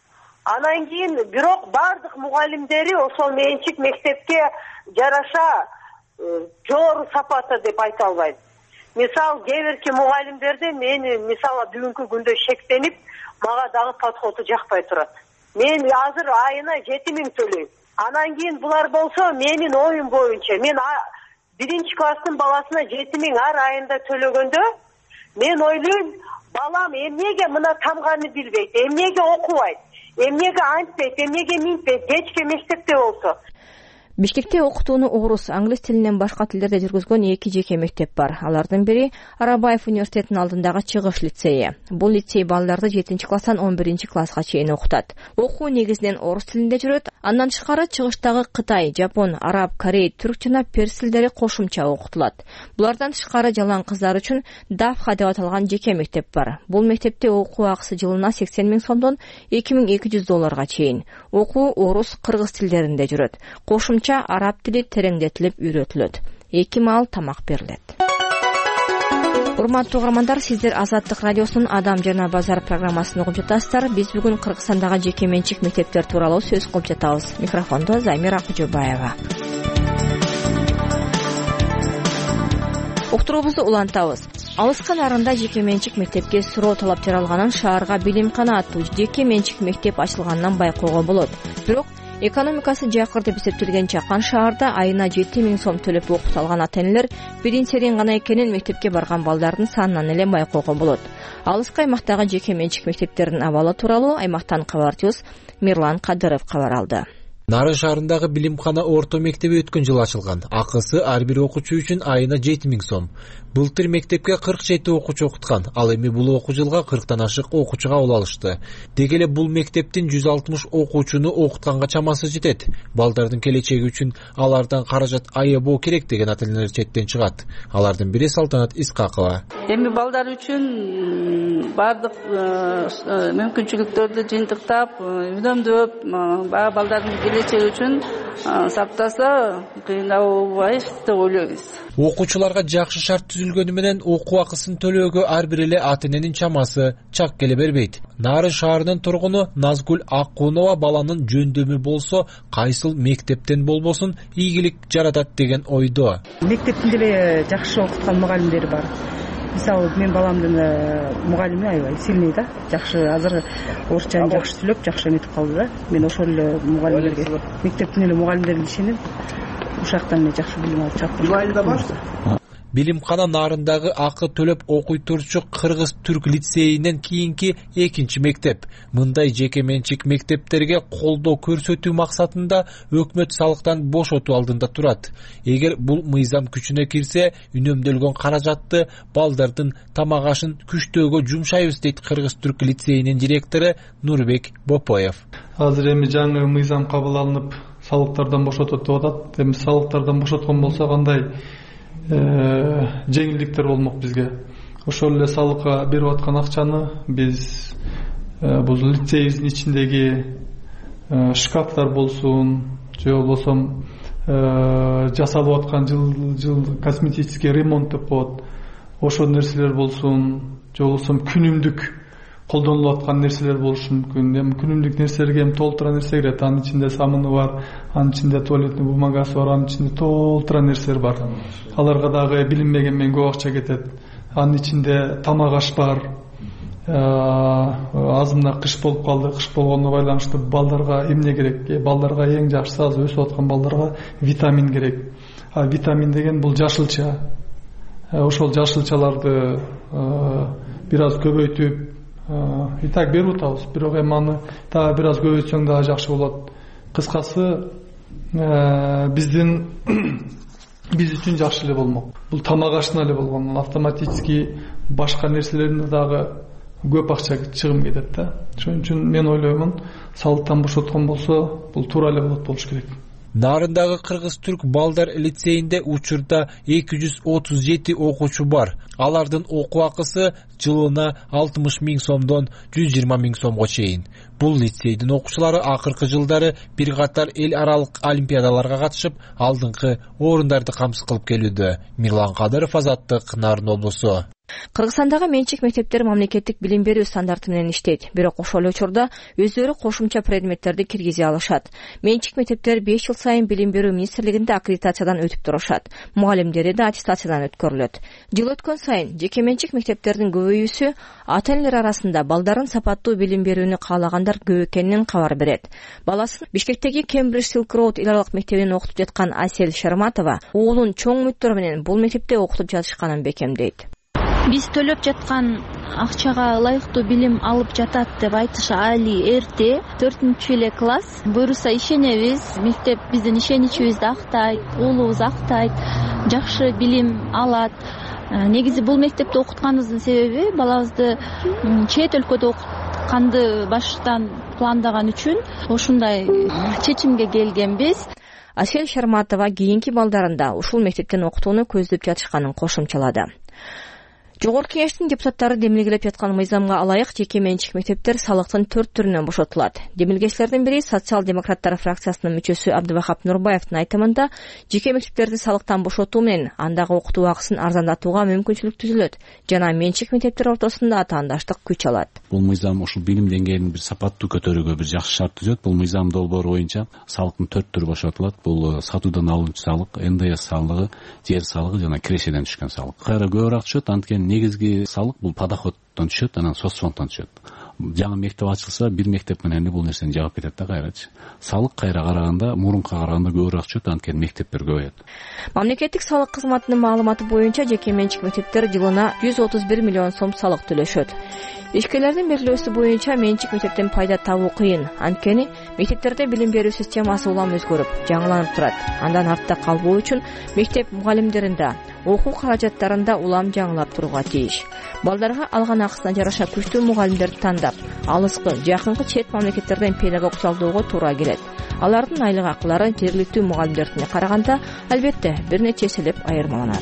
Анан кийин бирок бардык мугалимдери ошол менчик мектепке жараша жогору сапаты деп айта албайм. Мисал, кээ бирки мугалимдерде мени мисалы бүгүнкү күндө шектенип, мага дагы подходу жакпай турат. Мен азыр айына жети миң төлөйм. Анан кийин булар болсо менин оюм боюнча, мен биринчи класстын баласына жети миң ар айында төлөгөндө, мен ойлойм, балам эмнеге мына тамганы билбейт, эмнеге окубайт? Эмнеге антпейт, эмнеге минтпейт, кечке мектепте болсо. Бишкекте окутууну орус, англис тилинен башка тилдерде жүргүзгөн эки жеке мектеп бар. Алардын бири Арабаев университетинин алдындагы Чыгыш лицейи. Бул лицей балдарды жетинчи класстан он биринчи класска чейин окутат. Окуу негизинен орус тилинде жүрөт. Андан тышкары Чыгыштагы Кытай, Жапон, Араб, Корей, түрк жана перс тилдери кошумча окутулат. Булардан тышкары жалаң кыздар үчүн Дафха деп аталган жеке мектеп бар. Бул мектепте окуу акысы жылына сексен миң сомдон эки миң эки жүз долларга чейин. Окуу орус, кыргыз тилдеринде жүрөт. Кошумча кошумча араб тили тереңдетилип үйрөтүлөт. Эки маал тамак берилет. Урматтуу угармандар, сиздер Азаттык радиосунун Адам жана базар программасын угуп жатасыздар. Биз бүгүн Кыргызстандагы жеке менчик мектептер тууралуу сөз кылып жатабыз. Микрофондо Замира Кожобаева. Уктуруубузду улантабыз. Алыска нарында жеке менчик мектепке суроо талап жаралганын, шаарга Билимкана аттуу жеке менчик мектеп ачылганынан байкоого болот. Бирок экономикасы жакыр деп эсептелген Чакан шаарда айына жети миң сом төлөп окута алган ата-энелер бирин серин гана экенин мектепке барган балдардын санынан эле байкоого болот. Алыска аймактагы жеке менчик мектептердин абалы тууралуу аймактан кабарчыбыз Мирлан Кадыров кабар алды. Нарын шаарындагы Билимкана орто мектеби өткөн жылы ачылган. Акысы ар бир окуучу үчүн айына жети миң сом. Былтыр мектепке кырк жети окуучу окуткан. Ал эми бул окуу жылга кырктан ашык окуучуга кабыл алышты. Деги эле бул мектептин жүз алтымыш окуучуну окутканга чамасы жетет. Балдардын келечеги үчүн алардан каражат аябоо керек деген ата-энелер четтен чыгат. Алардын бири Салтанат Искакова. Эми балдар үчүн бардык мүмкүнчүлүктөрдү жыйынтыктап, үнөмдөп, баягы балдардын келечеги үчүн сактаса кыйналбайбыз деп ойлойбуз. Окуучуларга жакшы шарт түзүлгөнү менен окуу акысын төлөөгө ар бир эле ата-эненин чамасы чак келе бербейт. Нарын шаарынын тургуну Назгүл Аккунова баланын жөндөмү болсо, кайсыл мектептен болбосун ийгилик жаратат деген ойдо. Мектептин деле жакшы окуткан мугалимдери бар. Мисалы, мен баламдын мугалими аябай сильный да, жакшы азыр орусчаны жакшы сүйлөп, жакшы эметип калды да. Мен ошол эле мугалимдерге, мектептин эле мугалимдерине ишенип, ушактан эле жакшы билим алып чыктым. Билимкана нарындагы акы төлөп окуй турчу Кыргыз-Түрк лицейинен кийинки экинчи мектеп. Мындай жеке менчик мектептерге колдоо көрсөтүү максатында өкмөт салыктан бошотуу алдында турат. Эгер бул мыйзам күчүнө кирсе, үнөмдөлгөн каражатты балдардын тамак ашын күчтөөгө жумшайбыз дейт Кыргыз-Түрк лицейинин директору Нурбек Бопоев. Азыр эми жаңы мыйзам кабыл алынып, салыктардан бошотот деп атат. Эми салыктардан бошоткон болсо кандай жеңилдиктер болмок бизге. Ошол эле салыкка берип аткан акчаны биз бул лицейибиздин ичиндеги шкафтар болсун, же болбосо жасалып аткан жыл жыл косметический ремонт деп коет. Ошол нерселер болсун, же болбосо күнүмдүк колдонулуп аткан нерселер болушу мүмкүн. Эми күнүмдүк нерселерге эми толтура нерсе кирет. Анын ичинде самыны бар, анын ичинде туалетный бумагасы бар, анын ичинде толтура нерселер бар. Аларга дагы билинбеген менен көп акча кетет. Анын ичинде тамак аш бар. Азымда кыш болуп калды. Кыш болгондо байланыштуу балдарга эмне керек? Балдарга эң жакшысы азыр өсүп аткан балдарга витамин керек. А витамин деген бул жашылча. Ошол жашылчаларды бир аз көбөйтүп и так берип атабыз. Бирок эми аны дагы бир аз көбөйтсөң дагы жакшы болот. Кыскасы биздин биз үчүн жакшы эле болмок. Бул тамак ашына эле болгон, автоматически башка нерселердин дагы көп акча чыгым кетет да. Ошон үчүн мен ойлоймун, салыктан бошоткон болсо, бул туура эле болот болуш керек. Нарындагы Кыргыз-Түрк балдар лицейинде учурда эки жүз отуз жети окуучу бар. Алардын окуу акысы жылына алтымыш миң сомдон жүз жыйырма миң сомго чейин. Бул лицейдин окуучулары акыркы жылдары бир катар эл аралык олимпиадаларга катышып, алдыңкы орундарды камсыз кылып келүүдө. Мирлан Кадыров, Азаттык, Нарын облусу. Кыргызстандагы менчик мектептер мамлекеттик билим берүү стандарты менен иштейт. Бирок ошол эле учурда өздөрү кошумча предметтерди киргизе алышат. Менчик мектептер беш жыл сайын билим берүү министрлигинде аккредитациядан өтүп турушат. Мугалимдери да аттестациядан өткөрүлөт. Жыл өткөн сайын жеке менчик мектептердин көбөйүүсү ата-энелер арасында балдарын сапаттуу билим берүүнү каалагандар көп экенинен кабар берет. Баласын Бишкектеги Кембридж Silk Road эл аралык мектебинен окутуп жаткан Асель Шарматова уулун чоң үмүттөр менен бул мектепте окутуп жатышканын бекемдейт. Биз төлөп жаткан акчага ылайыктуу билим алып жатат деп айтыш али эрте. төртүнчү эле класс. Буюрса ишенебиз. Мектеп биздин ишеничибизди актайт, уулубуз актайт, жакшы билим алат. Негизи бул мектепте окутканыбыздын себеби балабызды чет өлкөдө окутканды баштан пландаган үчүн ушундай чечимге келгенбиз. Асель Шарматова кийинки балдарында ушул мектептен окутууну көздөп жатышканын кошумчалады. Жогорку Кеңештин депутаттары демилгелеп жаткан мыйзамга ылайык жеке менчик мектептер салыктын төрт түрүнөн бошотулат. Демилгечилердин бири социал-демократтар фракциясынын мүчөсү Абдывахап Нурбаевдин айтымында жеке мектептерди салыктан бошотуу менен андагы окутуу акысын арзандатууга мүмкүнчүлүк түзүлөт жана менчик мектептер ортосунда атаандаштык күч алат. Бул мыйзам ушул билим деңгээлин бир сапаттуу көтөрүүгө бир жакшы шарт түзөт. Бул мыйзам долбоору боюнча салыктын төрт түрү бошотулат. Бул сатуудан алынчу салык, эн дэ эс салыгы, жер салыгы жана кирешеден түшкөн салык. Кайра көбүрөөк түшөт, анткени негизги салык бул подоходдон түшөт, анан соцфонддон түшөт. Жаңы мектеп ачылса, бир мектеп менен бул нерсени жаап кетет да кайрачы. Салык кайра караганда, мурунка караганда көбүрөөк түшөт, анткени мектептер көбөйөт. Мамлекеттик салык кызматынын маалыматы боюнча жеке менчик мектептер жылына жүз отуз бир миллион сом салык төлөшөт. Ишкерлердин белгилөөсү боюнча менчик мектептен пайда табуу кыйын. Анткени мектептерде билим берүү системасы улам өзгөрүп, жаңыланып турат. Андан артта калбоо үчүн мектеп мугалимдеринде, окуу каражаттарында улам жаңылап турууга тийиш. Балдарга алган акысына жараша күчтүү мугалимдерди тандап, алыскы, жакынкы чет мамлекеттерден педагог жалдоого туура келет. Алардын айлык акылары жергиликтүү мугалимдердине караганда албетте бир нече эселеп айырмаланат.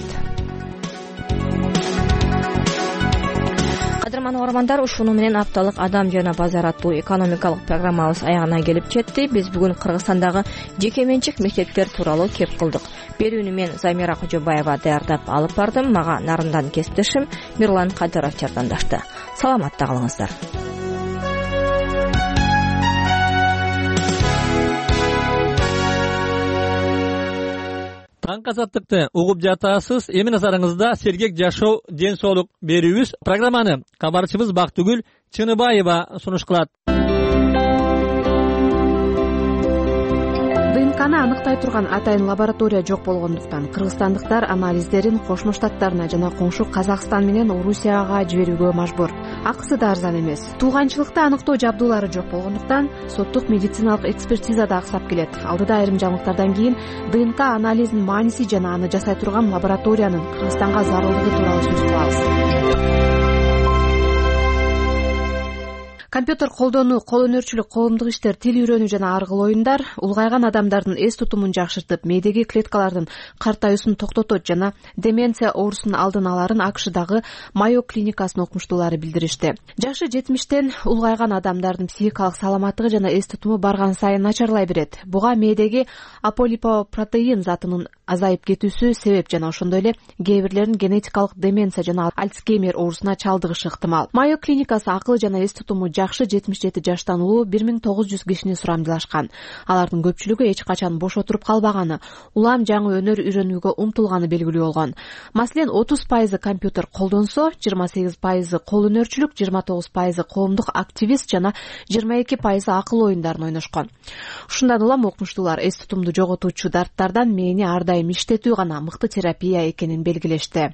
Кадырман угармандар, ушуну менен апталык Адам жана базар аттуу экономикалык программабыз аягына келип жетти. Биз бүгүн Кыргызстандагы жеке менчик мектептер тууралуу кеп кылдык. Берүүнү мен Замира Кожобаева даярдап алып бардым. Мага нарындан кесиптешим Мирлан Кадыров жардамдашты. Саламатта калыңыздар. Таң азаттыкты угуп жатасыз. Эми назарыңызда сергек жашоо, ден соолук берүүбүз. Программаны кабарчыбыз Бактыгүл Чыныбаева сунуш кылат. ДНКны аныктай турган атайын лаборатория жок болгондуктан кыргызстандыктар анализдерин Кошмо Штаттарына жана коңшу Казакстан менен Орусияга жиберүүгө мажбур. Акысы да арзан эмес. Тууганчылыкты аныктоо жабдуулары жок болгондуктан соттук медициналык экспертиза да аксап келет. Алдыда айрым жаңылыктардан кийин ДНК анализинин мааниси жана аны жасай турган лабораториянын Кыргызстанга зарылдыгы тууралуу сөз кылабыз. Компьютер колдонуу, кол өнөрчүлүк, коомдук иштер, тил үйрөнүү жана ар кыл оюндар улгайган адамдардын эс тутумун жакшыртып, мээдеги клеткалардын картаюусун токтотот жана деменция оорусунун алдын аларын АКШдагы Майо клиникасынын окумуштуулары билдиришти. Жашы жетимиштен улгайган адамдардын психикалык саламаттыгы жана эс тутуму барган сайын начарлай берет. Буга мээдеги аполипопротеин затынын азайып кетүүсү себеп жана ошондой эле кээ бирлерин генетикалык деменция жана Альцгеймер оорусуна чалдыгышы ыктымал. Майо клиникасы акыл жана эс тутуму жакшы жетимиш жети жаштан улуу бир миң тогуз жүз кишини сурамдылашкан. Алардын көпчүлүгү эч качан бош отуруп калбаганы, улам жаңы өнөр үйрөнүүгө умтулганы белгилүү болгон. Маселен, отуз пайызы компьютер колдонсо, жыйырма сегиз пайызы кол өнөрчүлүк, жыйырма тогуз пайызы коомдук активист жана жыйырма эки пайызы акыл оюндарын ойношкон. Ушундан улам окумуштуулар эс тутумду жоготуучу дарттардан мээни ар дайым иштетүү гана мыкты терапия экенин белгилешти.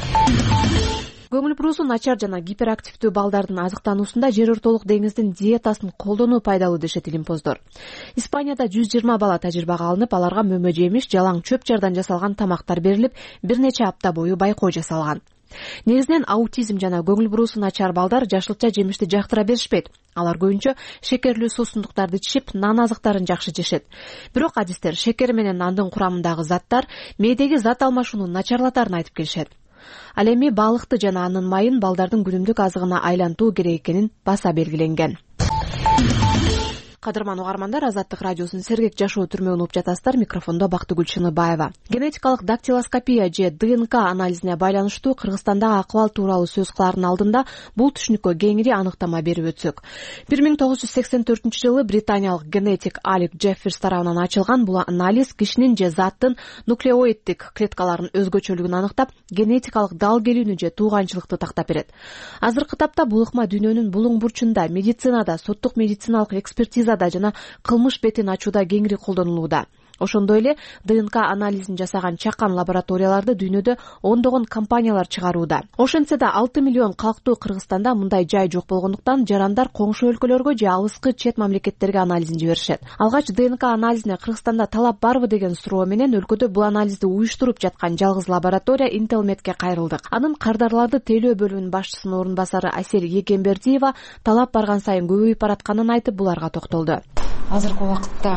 Көңүл бурусу начар жана гиперактивдүү балдардын азыктануусунда жер ортолук деңиздин диетасын колдонуу пайдалуу дешет илимпоздор. Испанияда жүз жыйырма бала тажрыйбага алынып, аларга мөмө жемиш, жалаң чөп жардан жасалган тамактар берилип, бир нече апта бою байкоо жасалган. Негизинен аутизм жана көңүл бурусу начар балдар жашылча жемишти жактыра беришпейт. Алар көбүнчө шекерлүү суусундуктарды ичип, нан азыктарын жакшы жешет. Бирок адистер шекер менен нандын курамындагы заттар мээдеги зат алмашууну начарлатарын айтып келишет. Ал эми балыкты жана анын майын балдардын күнүмдүк азыгына айлантуу керек экенин баса белгиленген. Кадырман угармандар, Азаттык радиосунун сергек жашоо түрмөгүн угуп жатасыздар. Микрофондо Бактыгүл Чыныбаева. Генетикалык дактилоскопия же ДНК анализине байланыштуу Кыргызстандагы акыбал тууралуу сөз кылаардын алдында бул түшүнүккө кеңири аныктама берип өтсөк. бир миң тогуз жүз сексен төртүнчү жылы британиялык генетик Алек Джефферс тарабынан ачылган бул анализ кишинин же заттын нуклеоиддик клеткаларынын өзгөчөлүгүн аныктап, генетикалык дал келүүнү же тууганчылыкты тактап берет. Азыркы тапта бул ыкма дүйнөнүн булуң бурчунда, медицинада, соттук медициналык экспертиза жана кылмыш бетин ачууда кеңири колдонулууда. Ошондой эле ДНК анализин жасаган чакан лабораторияларды дүйнөдө ондогон компаниялар чыгарууда. Ошентсе да алты миллион калктуу Кыргызстанда мындай жай жок болгондуктан жарандар коңшу өлкөлөргө же алыскы чет мамлекеттерге анализин жиберишет. Алгач ДНК анализине Кыргызстанда талап барбы деген суроо менен өлкөдө бул анализди уюштуруп жаткан жалгыз лаборатория Интелмедке кайрылдык. Анын кардарларды тейлөө бөлүмүнүн башчысынын орун басары Асель Егембердиева талап барган сайын көбөйүп баратканын айтып, буларга токтолду. Азыркы убакытта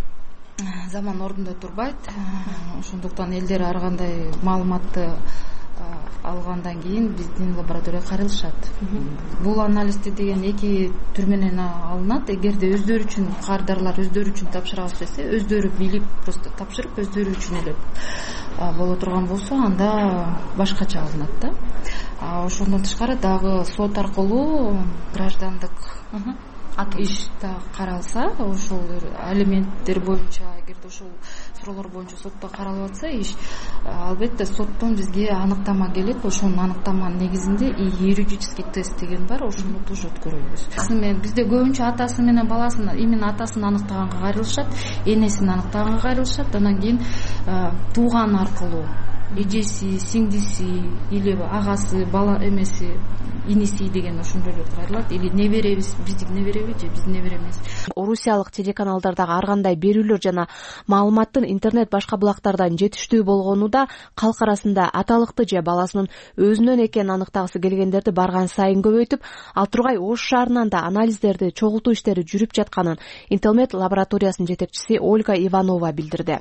заман ордунда турбайт, ошондуктан элдер ар кандай маалыматты алгандан кийин биздин лабораторияга кайрылышат. Бул анализди деген эки түр менен алынат. Эгерде өздөрү үчүн кардарлар өздөрү үчүн тапшырабыз десе, өздөрү билип просто тапшырып өздөрү үчүн эле боло турган болсо, анда башкача алынат да. Ошондон тышкары дагы сот аркылуу граждандык иш да каралса, ошол алименттер боюнча, эгерде ошол суроолор боюнча сотто каралып атса иш, албетте соттон бизге аныктама келет. Ошонун аныктаманын негизинде юридический тест деген бар, ошону тоже өткөрөбүз. Бизде көбүнчө атасы менен баласын, именно атасын аныктаганга кайрылышат, энесин аныктаганга кайрылышат, анан кийин тууган аркылуу эжеси, сиңдиси или агасы, бала эмеси, иниси деген ошондойлор кайрылат. Или неберебиз, биздики небереби же биздин небере эмес. Орусиялык телеканалдардагы ар кандай берүүлөр жана маалыматтын интернет башка булактардан жетиштүү болгону да калк арасында аталыкты же баласынын өзүнөн экенин аныктагысы келгендерди барган сайын көбөйтүп, ал тургай Ош шаарынан да анализдерди чогултуу иштери жүрүп жатканын Интелмед лабораториясынын жетекчиси Ольга Иванова билдирди.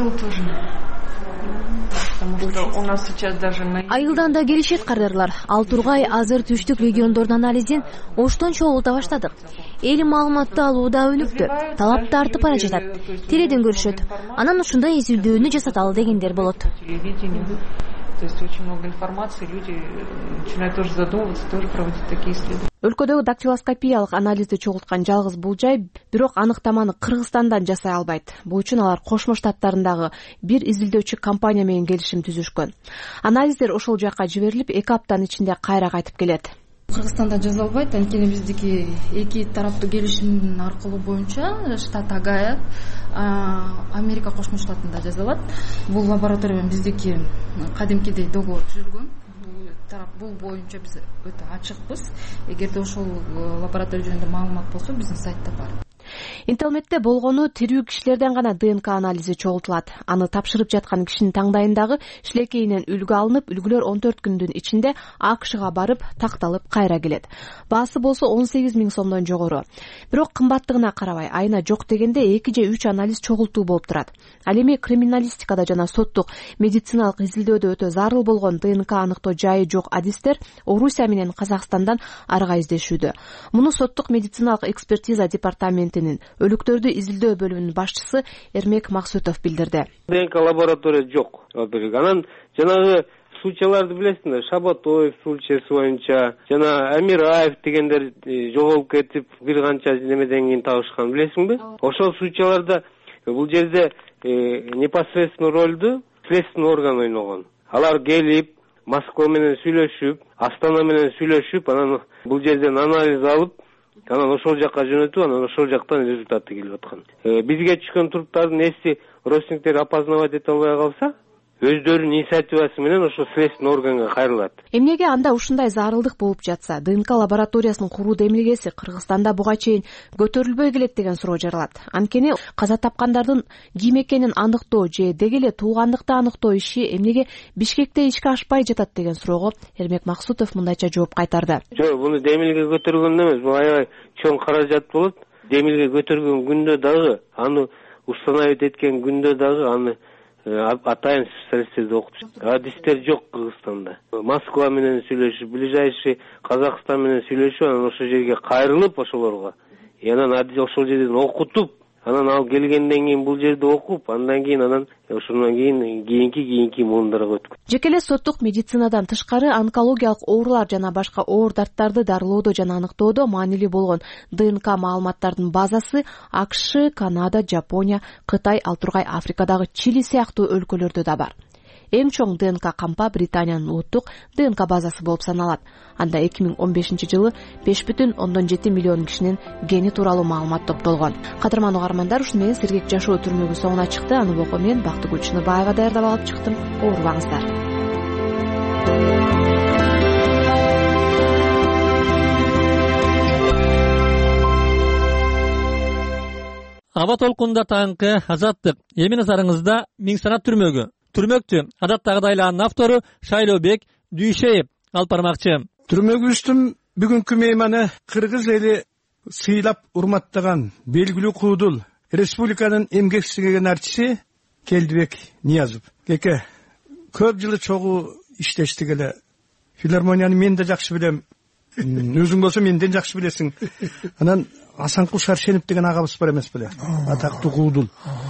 Айылдан да келишет кардарлар. Ал тургай азыр түштүк региондордун анализин Оштон чогулта баштадык. Эл маалыматты алууда өнүктү. Талапты артып бара жатат. Теледен көрүшөт. Анан ушундай изилдөөнү жасаталы дегендер болот. То есть очень много информации, люди начинают тоже задумываться, тоже проводить такие исследования. Өлкөдөгү дактилоскопиялык анализди чогулткан жалгыз бул жай, бирок аныктаманы Кыргызстандан жасай албайт. Бул үчүн алар Кошмо Штаттарындагы бир изилдөөчү компания менен келишим түзүшкөн. Анализдер ошол жака жиберилип, эки аптанын ичинде кайра кайтып келет. Кыргызстанда жаза албайт, анткени биздики эки тараптуу келишимдин аркылуу боюнча штат Агая, Америка Кошмо Штатында жазалат. Бул лаборатория менен биздики кадимкидей договор түзүлгөн. Бул боюнча биз өтө ачыкпыз. Эгерде ошол лаборатория жөнүндө маалымат болсо, биздин сайтта бар. Интелмедте болгону тирүү кишилерден гана ДНК анализи чогултулат. Аны тапшырып жаткан кишинин таңдайындагы шилекейинен үлгү алынып, үлгүлөр он төрт күндүн ичинде АКШга барып такталып кайра келет. Баасы болсо он сегиз миң сомдон жогору. Бирок кымбаттыгына карабай, айына жок дегенде эки же үч анализ чогултуу болуп турат. Ал эми криминалистикада жана соттук медициналык изилдөөдө өтө зарыл болгон ДНК аныктоо жайы жок адистер Орусия менен Казакстандан арга издешүүдө. Муну соттук медициналык экспертиза департаментинин өлүктөрдү изилдөө бөлүмүнүн башчысы Эрмек Максутов билдирди. ДНК лаборатория жок. Анан жанагы случайларды билесиңер, Шабатоев случайсы боюнча, жана Амираев дегендер жоголуп кетип, бир канча немеден кийин табышкан, билесиңби? Ошол случайларда бул жерде непосредственно ролду следственный орган ойногон. Алар келип, Москва менен сүйлөшүп, Астана менен сүйлөшүп, анан бул жерден анализ алып, анан ошол жакка жөнөтүп, анан ошол жактан результаты келип аткан. Бизге түшкөн туруктардын эси родственниктери опознавать эте албай калса, өздөрүнүн инициативасы менен ошо следственный органга кайрылат. Эмнеге анда ушундай зарылдык болуп жатса, ДНК лабораториясынын куруу демилгеси Кыргызстанда буга чейин көтөрүлбөй келет деген суроо жаралат. Анткени каза тапкандардын ким экенин аныктоо же деги эле туугандыкты аныктоо иши эмнеге Бишкекте ишке ашпай жатат деген суроого Эрмек Максутов мындайча жооп кайтарды. Жок, буну демилге көтөргөн эмес, бул аябай чоң каражат болот. Демилге көтөргөн күндө дагы, аны установить эткен күндө дагы аны атайын специалисттерди окутуш. Адистер жок Кыргызстанда. Москва менен сүйлөшүп, ближайший Казакстан менен сүйлөшүп, анан ошол жерге кайрылып ошолорго, анан ошол жерден окутуп, анан ал келгенден кийин бул жерде окуп, андан кийин анан ошондон кийин кийинки кийинки муундарга өткөн. Жеке эле соттук медицинадан тышкары онкологиялык оорулар жана башка оор дарттарды дарылоодо жана аныктоодо маанилүү болгон ДНК маалыматтардын базасы АКШ, Канада, Жапония, Кытай, ал тургай Африкадагы Чили сыяктуу өлкөлөрдө да бар. Эң чоң ДНК кампа Британиянын улуттук ДНК базасы болуп саналат. Анда эки миң он бешинчи жылы беш бүтүн ондон жети миллион кишинин гени тууралуу маалымат топтолгон. Кадырман угармандар, ушуну менен Сергек жашоо түрмөгү соңуна чыкты. Аны окуу мен Бактыгүл Чыныбаева даярдап алып чыктым. Оорубаңыздар. Аба толкунда таңкы Азаттык. Эми назарыңызда Миң санат түрмөгү. Түрмөктү адаттагыдайланын автору Шайлообек Дүйшеев алып бармакчы. Түрмөгүбүздүн бүгүнкү мейманы кыргыз эли сыйлап урматтаган белгилүү куудул республиканын эмгек сиңирген артисти Келдибек Ниязов. Кеке көп жылы чогуу иштештик эле. Филармонияны мен да жакшы билем. Өзүң болсо менден жакшы билесиң. Анан Асанкул Шаршенов деген агабыз бар эмес беле? Атактуу куудул.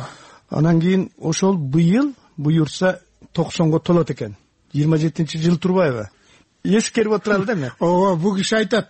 Анан кийин ошол быйыл буюрса токсонго толот экен. жыйырма жетинчи жыл турбайбы? Эскерип отуралы да мен. Ооба, бул киши айтат.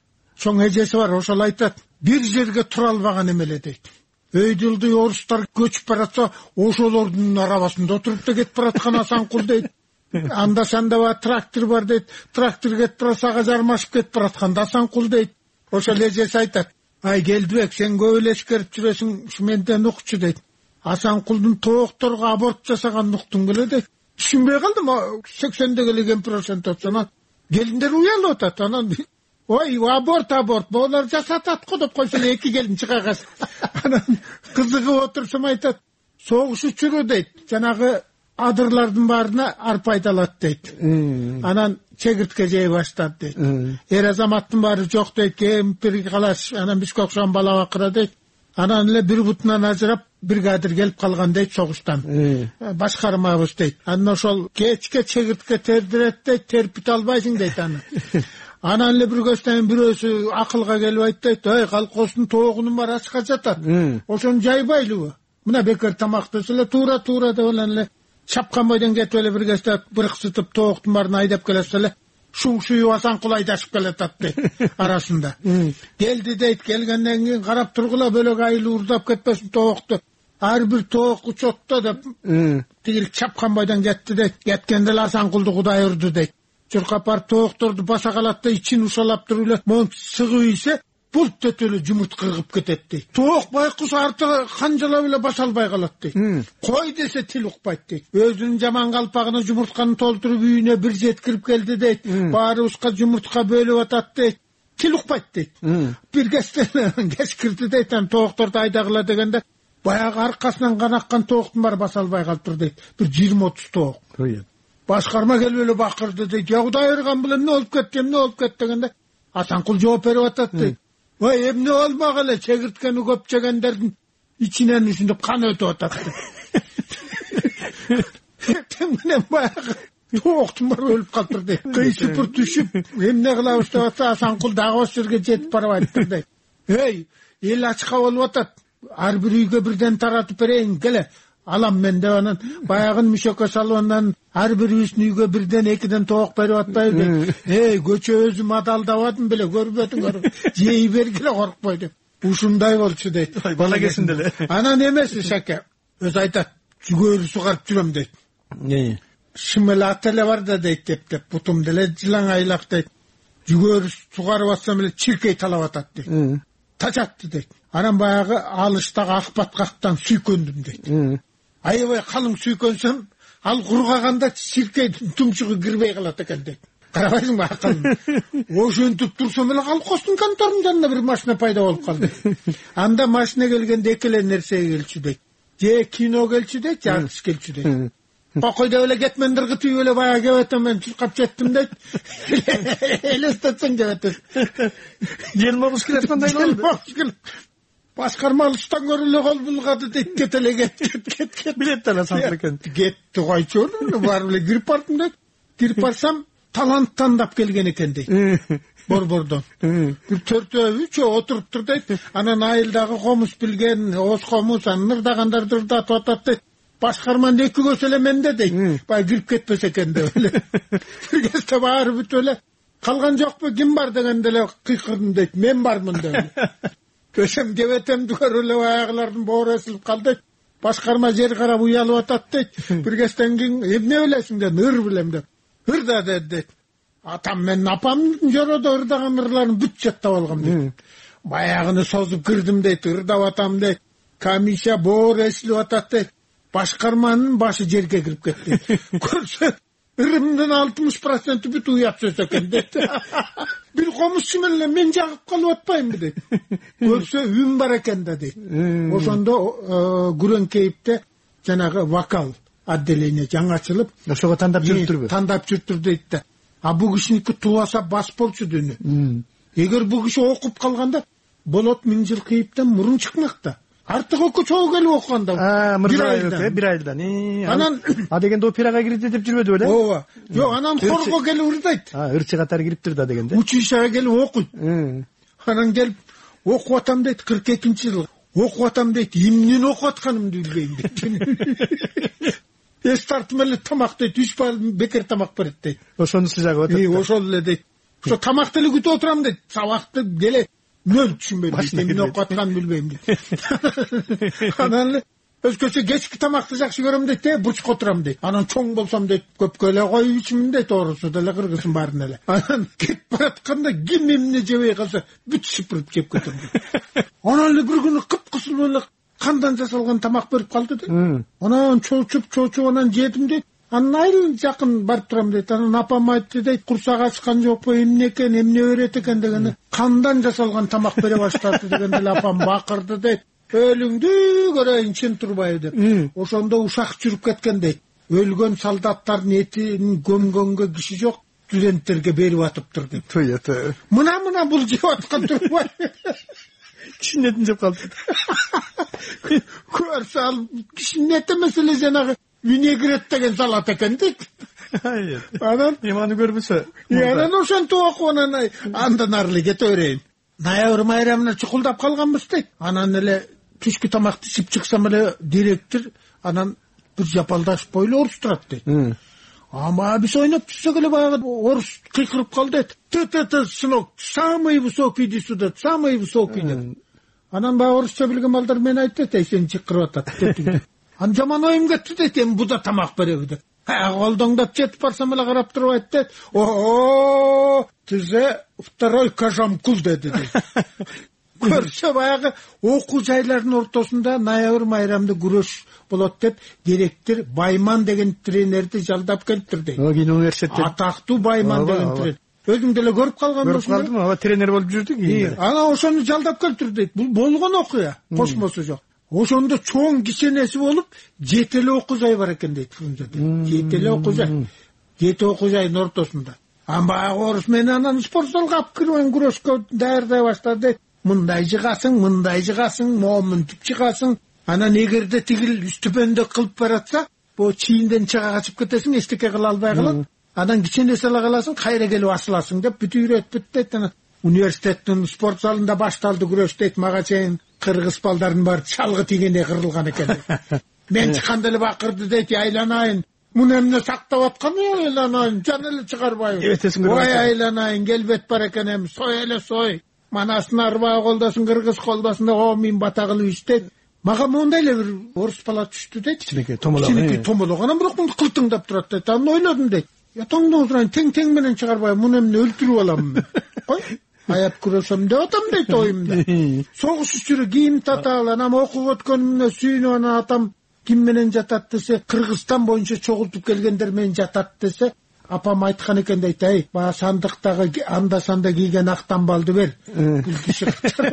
Чоң эжеси бар, ошол айтат. Бир жерге тура албаган эмеле дейт. Өйдүлдү орустар көчүп баратса, ошолордун арабасында отуруп да кетип бараткан Асанкул дейт. Анда санда трактор бар дейт. Трактор кетип барса, ага жармашып кетип бараткан Асанкул дейт. Ошол эжеси айтат. Ай келдибек, сен көп эле эскерип жүрөсүң, менден укчу дейт. Асанкулдун тоокторго аборт жасаган уктуң беле дейт. Түшүнбөй калдым. сексенде келген процент отсона келиндер уялып атат. Анан ой, аборт аборт болар жасатат го деп койсо эки келин чыгагас. Анан кызыгып отурсам айтат. Согуш учуру дейт. Жанагы адырлардын баарына арпа айдалат дейт. Анан чегиртке жей баштады дейт. Эр азаматтын баары жок дейт. Кемпир калаш, анан бизге окшогон бала бакыра дейт. Анан эле бир бутунан ажырап бригадир келип калган дейт согуштан. Башкармабыз дейт. Анан ошол кечке чегиртке тердирет дейт, терпит албайсың дейт аны. Анан эле бир көстөн бирөөсү акылга келип айтты, "Ой, колхоздун тоогунун баары ачка жатат. Ошону жайбайлыбы? Мына бекер тамактысы эле туура туура деп эле чапкан бойдон кетип эле бир кезде бырксытып тооктун баарын айдап келсе эле шуң сүйүп Асанкул айдашып келатат дейт арасында. Келди дейт, келгенден кийин карап тургула бөлөк айыл уурдап кетпесин тоокту. Ар бир тоок учотто деп тигил чапкан бойдон кетти дейт. Кеткенде эле Асанкулду Кудай урду дейт. Чуркап барып тоокторду баса калат да ичин ушалап туруп эле монт сыгып ийсе булт өтө эле жумуртка кыргып кетет дейт. Тоок байкуш арты канжалап эле баса албай калат дейт. Кой десе тил укпайт дейт. Өзүнүн жаман калпагына жумуртканы толтуруп үйүнө бир жеткирип келди дейт. Баарыбызга жумуртка бөлүп атат дейт. Тил укпайт дейт. Бир кечтен кеч кирди дейт. Тоокторду айдагыла дегенде баягы аркасынан кан аккан тооктун баары баса албай калыптыр дейт. Бир жыйырма отуз тоок. Башкарма келип эле бакырды дейт. "Я Кудай ырган билем, эмне болуп кетти, эмне болуп кетти" дегенде Асанкул жооп берип атат дейт. "Ой, эмне болмак эле, чегирткени көп жегендердин ичинен ушинтип кан өтүп атат" дейт. Тең менен баягы тооктун баары өлүп калыптыр дейт. Кыйсыпыр түшүп, эмне кылабыз деп атса, Асанкул дагы ошол жерге жетип барбайт дейт. "Эй, эл ачка болуп атат. Ар бир үйгө бирден таратып берейин, келе. Алам мен" деп анан баягын мүшөккө салып анан ар бирибиздин үйгө бирден экиден тоок берип атпайбы? "Эй, көчө өзүм адалдабадым беле, көрбөдүңөр? Жей бергиле коркпой" деп. Ушундай болчу дейт. Бала кезинде эле. Анан эмеси Шаке, өзү айтат, "Жүгөрү сугарып жүрөм" дейт. "Шымыл ат эле бар да" дейт, деп бутум деле жылаң айлак дейт. "Жүгөрү сугарып атсам эле чиркей талап атат" дейт. Тачатты дейт. Анан баягы алыштагы ак баткактан сүйкөндүм дейт. Аябай калың сүйкөнсөм, ал кургаганда чиркейдин тумчугу кирбей калат экен дейт. Карабайсыңбы акылым? Ошентип турсам эле колхоздун конторунун жанына бир машина пайда болуп калды. Анда машина келгенде эки эле нерсе келчү дейт. Же кино келчү дейт, же артист келчү дейт. Кокой деп эле кетмендер кытып эле баягы кебетем мен чуркап жеттим дейт. Элестетсең жебетет. Желмобуз келет кандай болду? Башкарма алыштан көрү эле кол булгады дейт. Кет эле кет, кет, кет. Билет эле Асанкул экен. Кетти койчу, баары эле кирип бардым дейт. Кирип барсам, талант тандап келген экен дейт. Борбордон. Бир төртөө, үчөө отуруптур дейт. Анан айылдагы комуз билген, оз комуз, анан ырдагандар ырдатып атат дейт. Башкарман эки көз эле менде дейт. Бай кирип кетпесе экен деп эле. Бир кезде баары бүтүп эле калган жокпу, ким бар дегенде эле кыйкырдым дейт. Мен бармын деп. Көсөм кебетемди көрүп эле баягылардын боору эсилип калды. Башкарма жер карап уялып атат дейт. Бир кезден кийин эмне билесиң деп, ыр билем деп. Ырда дейт. Атам менен апамдын жороодо ырдаган ырларын бүт жаттап алгам дейт. Баягыны созуп кирдим дейт, ырдап атам дейт. Камиша боору эсилип атат дейт. Башкарманын башы жерге кирип кетти. Көрсө ырымдын алтымыш проценти бүт уят сөз экен дейт. Бир комузчу менен мен жагып калып атпаймынбы дейт. Көрсө үн бар экен да дейт. Ошондо Күрөңкейипте жанагы вокал отделение жаңы ачылып, ошого тандап жүрүптүрбү? Тандап жүрүптүр дейт да. А бул кишиники тубаса бас болчу дүйнө. Эгер бул киши окуп калганда болот миң жыл кийиптен мурун чыкмак да. артык экөө чогуу келип окуганда мырза бир айдан анан а дегенде операга кирди деп жүрбөдү беле? ооба жок анан хорго келип ырдайт, ырчы катары кириптир да дегенде училищага келип окуйт. Анан келип окуп атам дейт, кырк экинчи жыл окуп атам дейт, эмнени окуп атканымды билбейм дейт. Эс тартып эле тамак дейт, үч бал бекер тамак берет дейт. Ошонусу жагып атат. Ошол эле дейт. Ошо тамакты эле күтүп отурам дейт. Сабакты деле нөл түшүнбөйм дейт. Эмне окуп атканын билбейм дейт. Анан эле өзгөчө кечки тамакты жакшы көрөм дейт, э, бурчка отурам дейт. Анан чоң болсом дейт, көпкө эле коюп ичмин дейт, орусу деле кыргызын баарын эле. Анан кетип баратканда ким эмне жебей калса бүт сыпырып жеп кетем дейт. Анан эле бир күнү кыпкысыл эле кандан жасалган тамак берип калды дейт. Анан чоочуп чоочуп анан жедим дейт. Анан айыл жакын барып турам дейт. Анан апам айтты дейт, курсак ачкан жокпу, эмне экен, эмне берет экен дегенде, кандан жасалган тамак бере баштады дегенде эле апам бакырды дейт. Өлүңдү көрөйүн чын турбайбы деп. Ошондо ушак жүрүп кеткен дейт. Өлгөн солдаттардын этин көмгөнгө киши жок, студенттерге берип атыптыр деп. Мына мына бул жеп аткан турбай. Кишинин этин жеп калды. Көрсө ал кишинин эти эмес эле жанагы винегрет деген салат экен дейт. Анан эманы көрбөсө. Анан ошентип окуп анан андан ары эле кете берейин. Ноябрь майрамына чукулдап калганбыз дейт. Анан эле түшкү тамакты ичип чыксам эле директор анан бир жапалдаш бойлуу орус турат дейт. Ама биз ойноп түшсөк эле баягы орус кыйкырып калды дейт. Т-т-т, сынок, самый высокий иди сюда, самый высокий деп. Анан баягы орусча билген балдар мен айтты дейт, сени чыкырып атат деп. Анан жаман оюм кетти дейт, эми буда тамак береби деп. Колдоңдоп жетип барсам эле карап туруп айтты, о, тизе второй Кажамкул деди дейт. Көрсө баягы окуу жайлардын ортосунда ноябрь майрамда күрөш болот деп директор Байман деген тренерди жалдап келиптир дейт. Кийин университетте атактуу Байман деген тренер. Өзүң деле көрүп калган болсуң. Көрүп калдым, ага тренер болуп жүрдү кийин. Анан ошону жалдап келиптир дейт. Бул болгон окуя, космосу жок. Ошондо чоң киченеси болуп, жети эле окуу жай бар экен дейт Фрунзеде. Жети эле окуу жай. Жети окуу жайдын ортосунда. Amba орус менен анан спортзалга алып кирген күрөшкө даярдай баштады дейт. Мындай жыгасың, мындай жыгасың, момунтуп чыгасың. Анан эгерде тигил үстүпөндө кылып баратса, бу чийинден чыга качып кетесиң, эчтеке кыла албай калат. Анан киченеси ала каласың, кайра келип асыласың деп бүт үйрөтүп дейт. Анан университеттин спорт залында башталды күрөш дейт. Мага чейин кыргыз балдардын баары чалгы тигендей кырылган экен. Мен чыкканда эле бакырды дейт, айланайын. Муну эмне сактап аткан, айланайын, жан эле чыгарбайбы. Ой айланайын, келбет бар экен эми, сой эле сой. Манасын арбаа колдосун, кыргыз колдосун, о мен бата кылып иштейт. Мага мондай эле бир орус бала түштү дейт. Кичинекей томолок. Томолок. Анан бирок муну кылтыңдап турат дейт. Анан ойлодум дейт. Я тоңдон турайын, тең-тең менен чыгарбайбы, муну эмне өлтүрүп алам мен. Кой, аяп күрөсөм деп атам дейт оюмда. Согуш үчүрү кийим татал, анан окуп өткөнүмө сүйүнүп, анан атам ким менен жатат десе, Кыргызстан боюнча чогултуп келгендер менен жатат десе, апам айткан экен дейт, ай, баа сандыктагы анда санда кийген ак тамбалды бер. Бул киши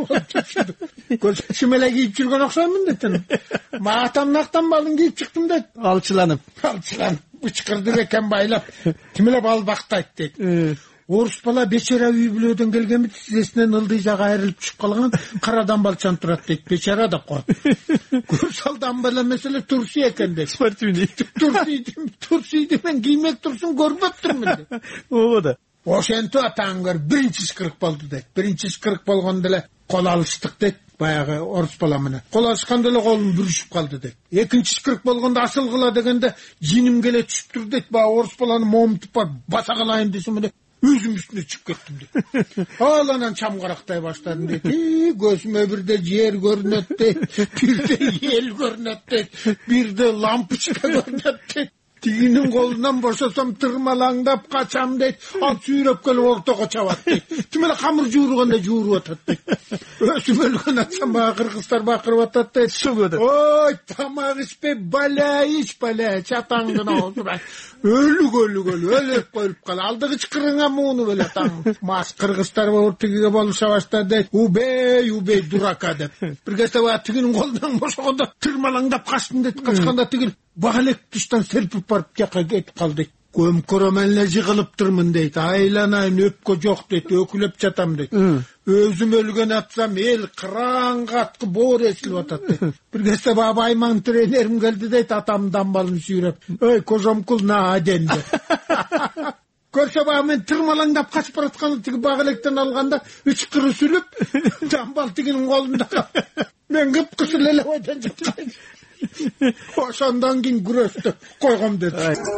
көрсөчүм эле кийип жүргөн окшоймун дейт. Ма атамдын ак тамбалын кийип чыктым дейт. Алчыланып. Алчыланып, бычкырды бекен байлап, ким эле бал бактайт дейт. Орус бала бечара үй бүлөдөн келгенби, тизесинен ылдый жагы айрылып түшүп калган, карадан балчан турат дейт, бечара деп коет. Көрсалдан бала меселе турси экен дейт. Спортивный. Турсийди, турсийди мен киймек турсун көрбөптүрмүн дейт. Ого да. Ошентип атаңгар биринчи ышкырык болду дейт. Биринчи ышкырык болгондо эле кол алыштык дейт. Баягы орус бала менен. Кол алышканда эле колум бүрүшүп калды дейт. Экинчи ышкырык болгондо асылгыла дегенде жиним келе түшүптүр дейт. Баягы орус баланы момунтуп барып баса калайын десем эле өзүм үстүнө чыгып кеттим дейт. Ал анан чамгарактай баштадым дейт. Көзүмө бирде жер көрүнөт дейт, бирде эл көрүнөт дейт, бирде лампочка көрүнөт дейт. Тигинин колунан бошосом тырмалаңдап качам дейт. Ал сүйрөп келип ортого чабат дейт. Тим эле камыр жуургандай жууруп атат дейт. Өзүм өлгөн атсам баягы кыргыздар бакырып атат дейт. Ой, тамак ичпей баля ич, баля чатаңдын аузуна. Өлүк өлүк өлүк өлүп коюп кал. Алдыгы чыкырыңа мууну беле таң. Мас кыргыздар тигиге болуша баштады дейт. Убей, убей дурака деп. Бир кезде баягы тигинин колунан бошогондо тырмалаңдап качтым дейт. Качканда тигил багалек туштан серпип барып жака кетип калды дейт. көмкөрөм эле жыгылыптырмын дейт, айланайын өпкө жок дейт, өкүлөп жатам дейт. Өзүм өлгөн атсам эл кыран каткы боор эсилип атат дейт. Бир кезде баба айман тренерим келди дейт, атам дамбалын сүйрөп, ой кожомкул на аден деп. Көрсө баа мен тырмалаңдап качып баратканда тиги бак электен алганда ычкыры сүлүп дамбал тигинин колунда. Мен кыпкысыл эле ойдон жаткан. Ошондон кийин күрөштү койгом деди.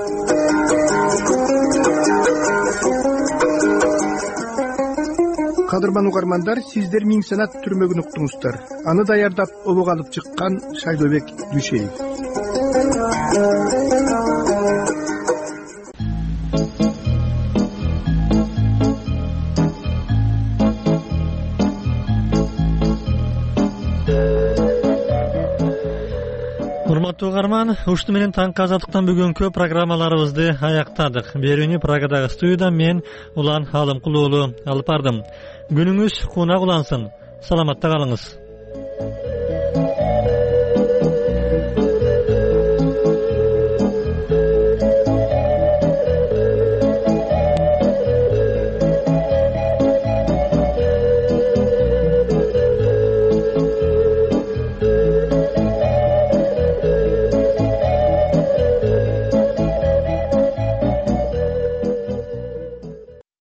Кадырман угармандар, сиздер Миң санат түрмөгүн уктуңуздар. Аны даярдап обок алып чыккан Шайлообек Дүйшеев. Урматтуу угарман, ушуну менен таңкы азаттыктан бүгүнкү программаларыбызды аяктадык. Берүүнү Прагадагы студияда мен Улан Алымкул уулу алып бардым. Күнүңүз кунак улансын. Саламатта калыңыз.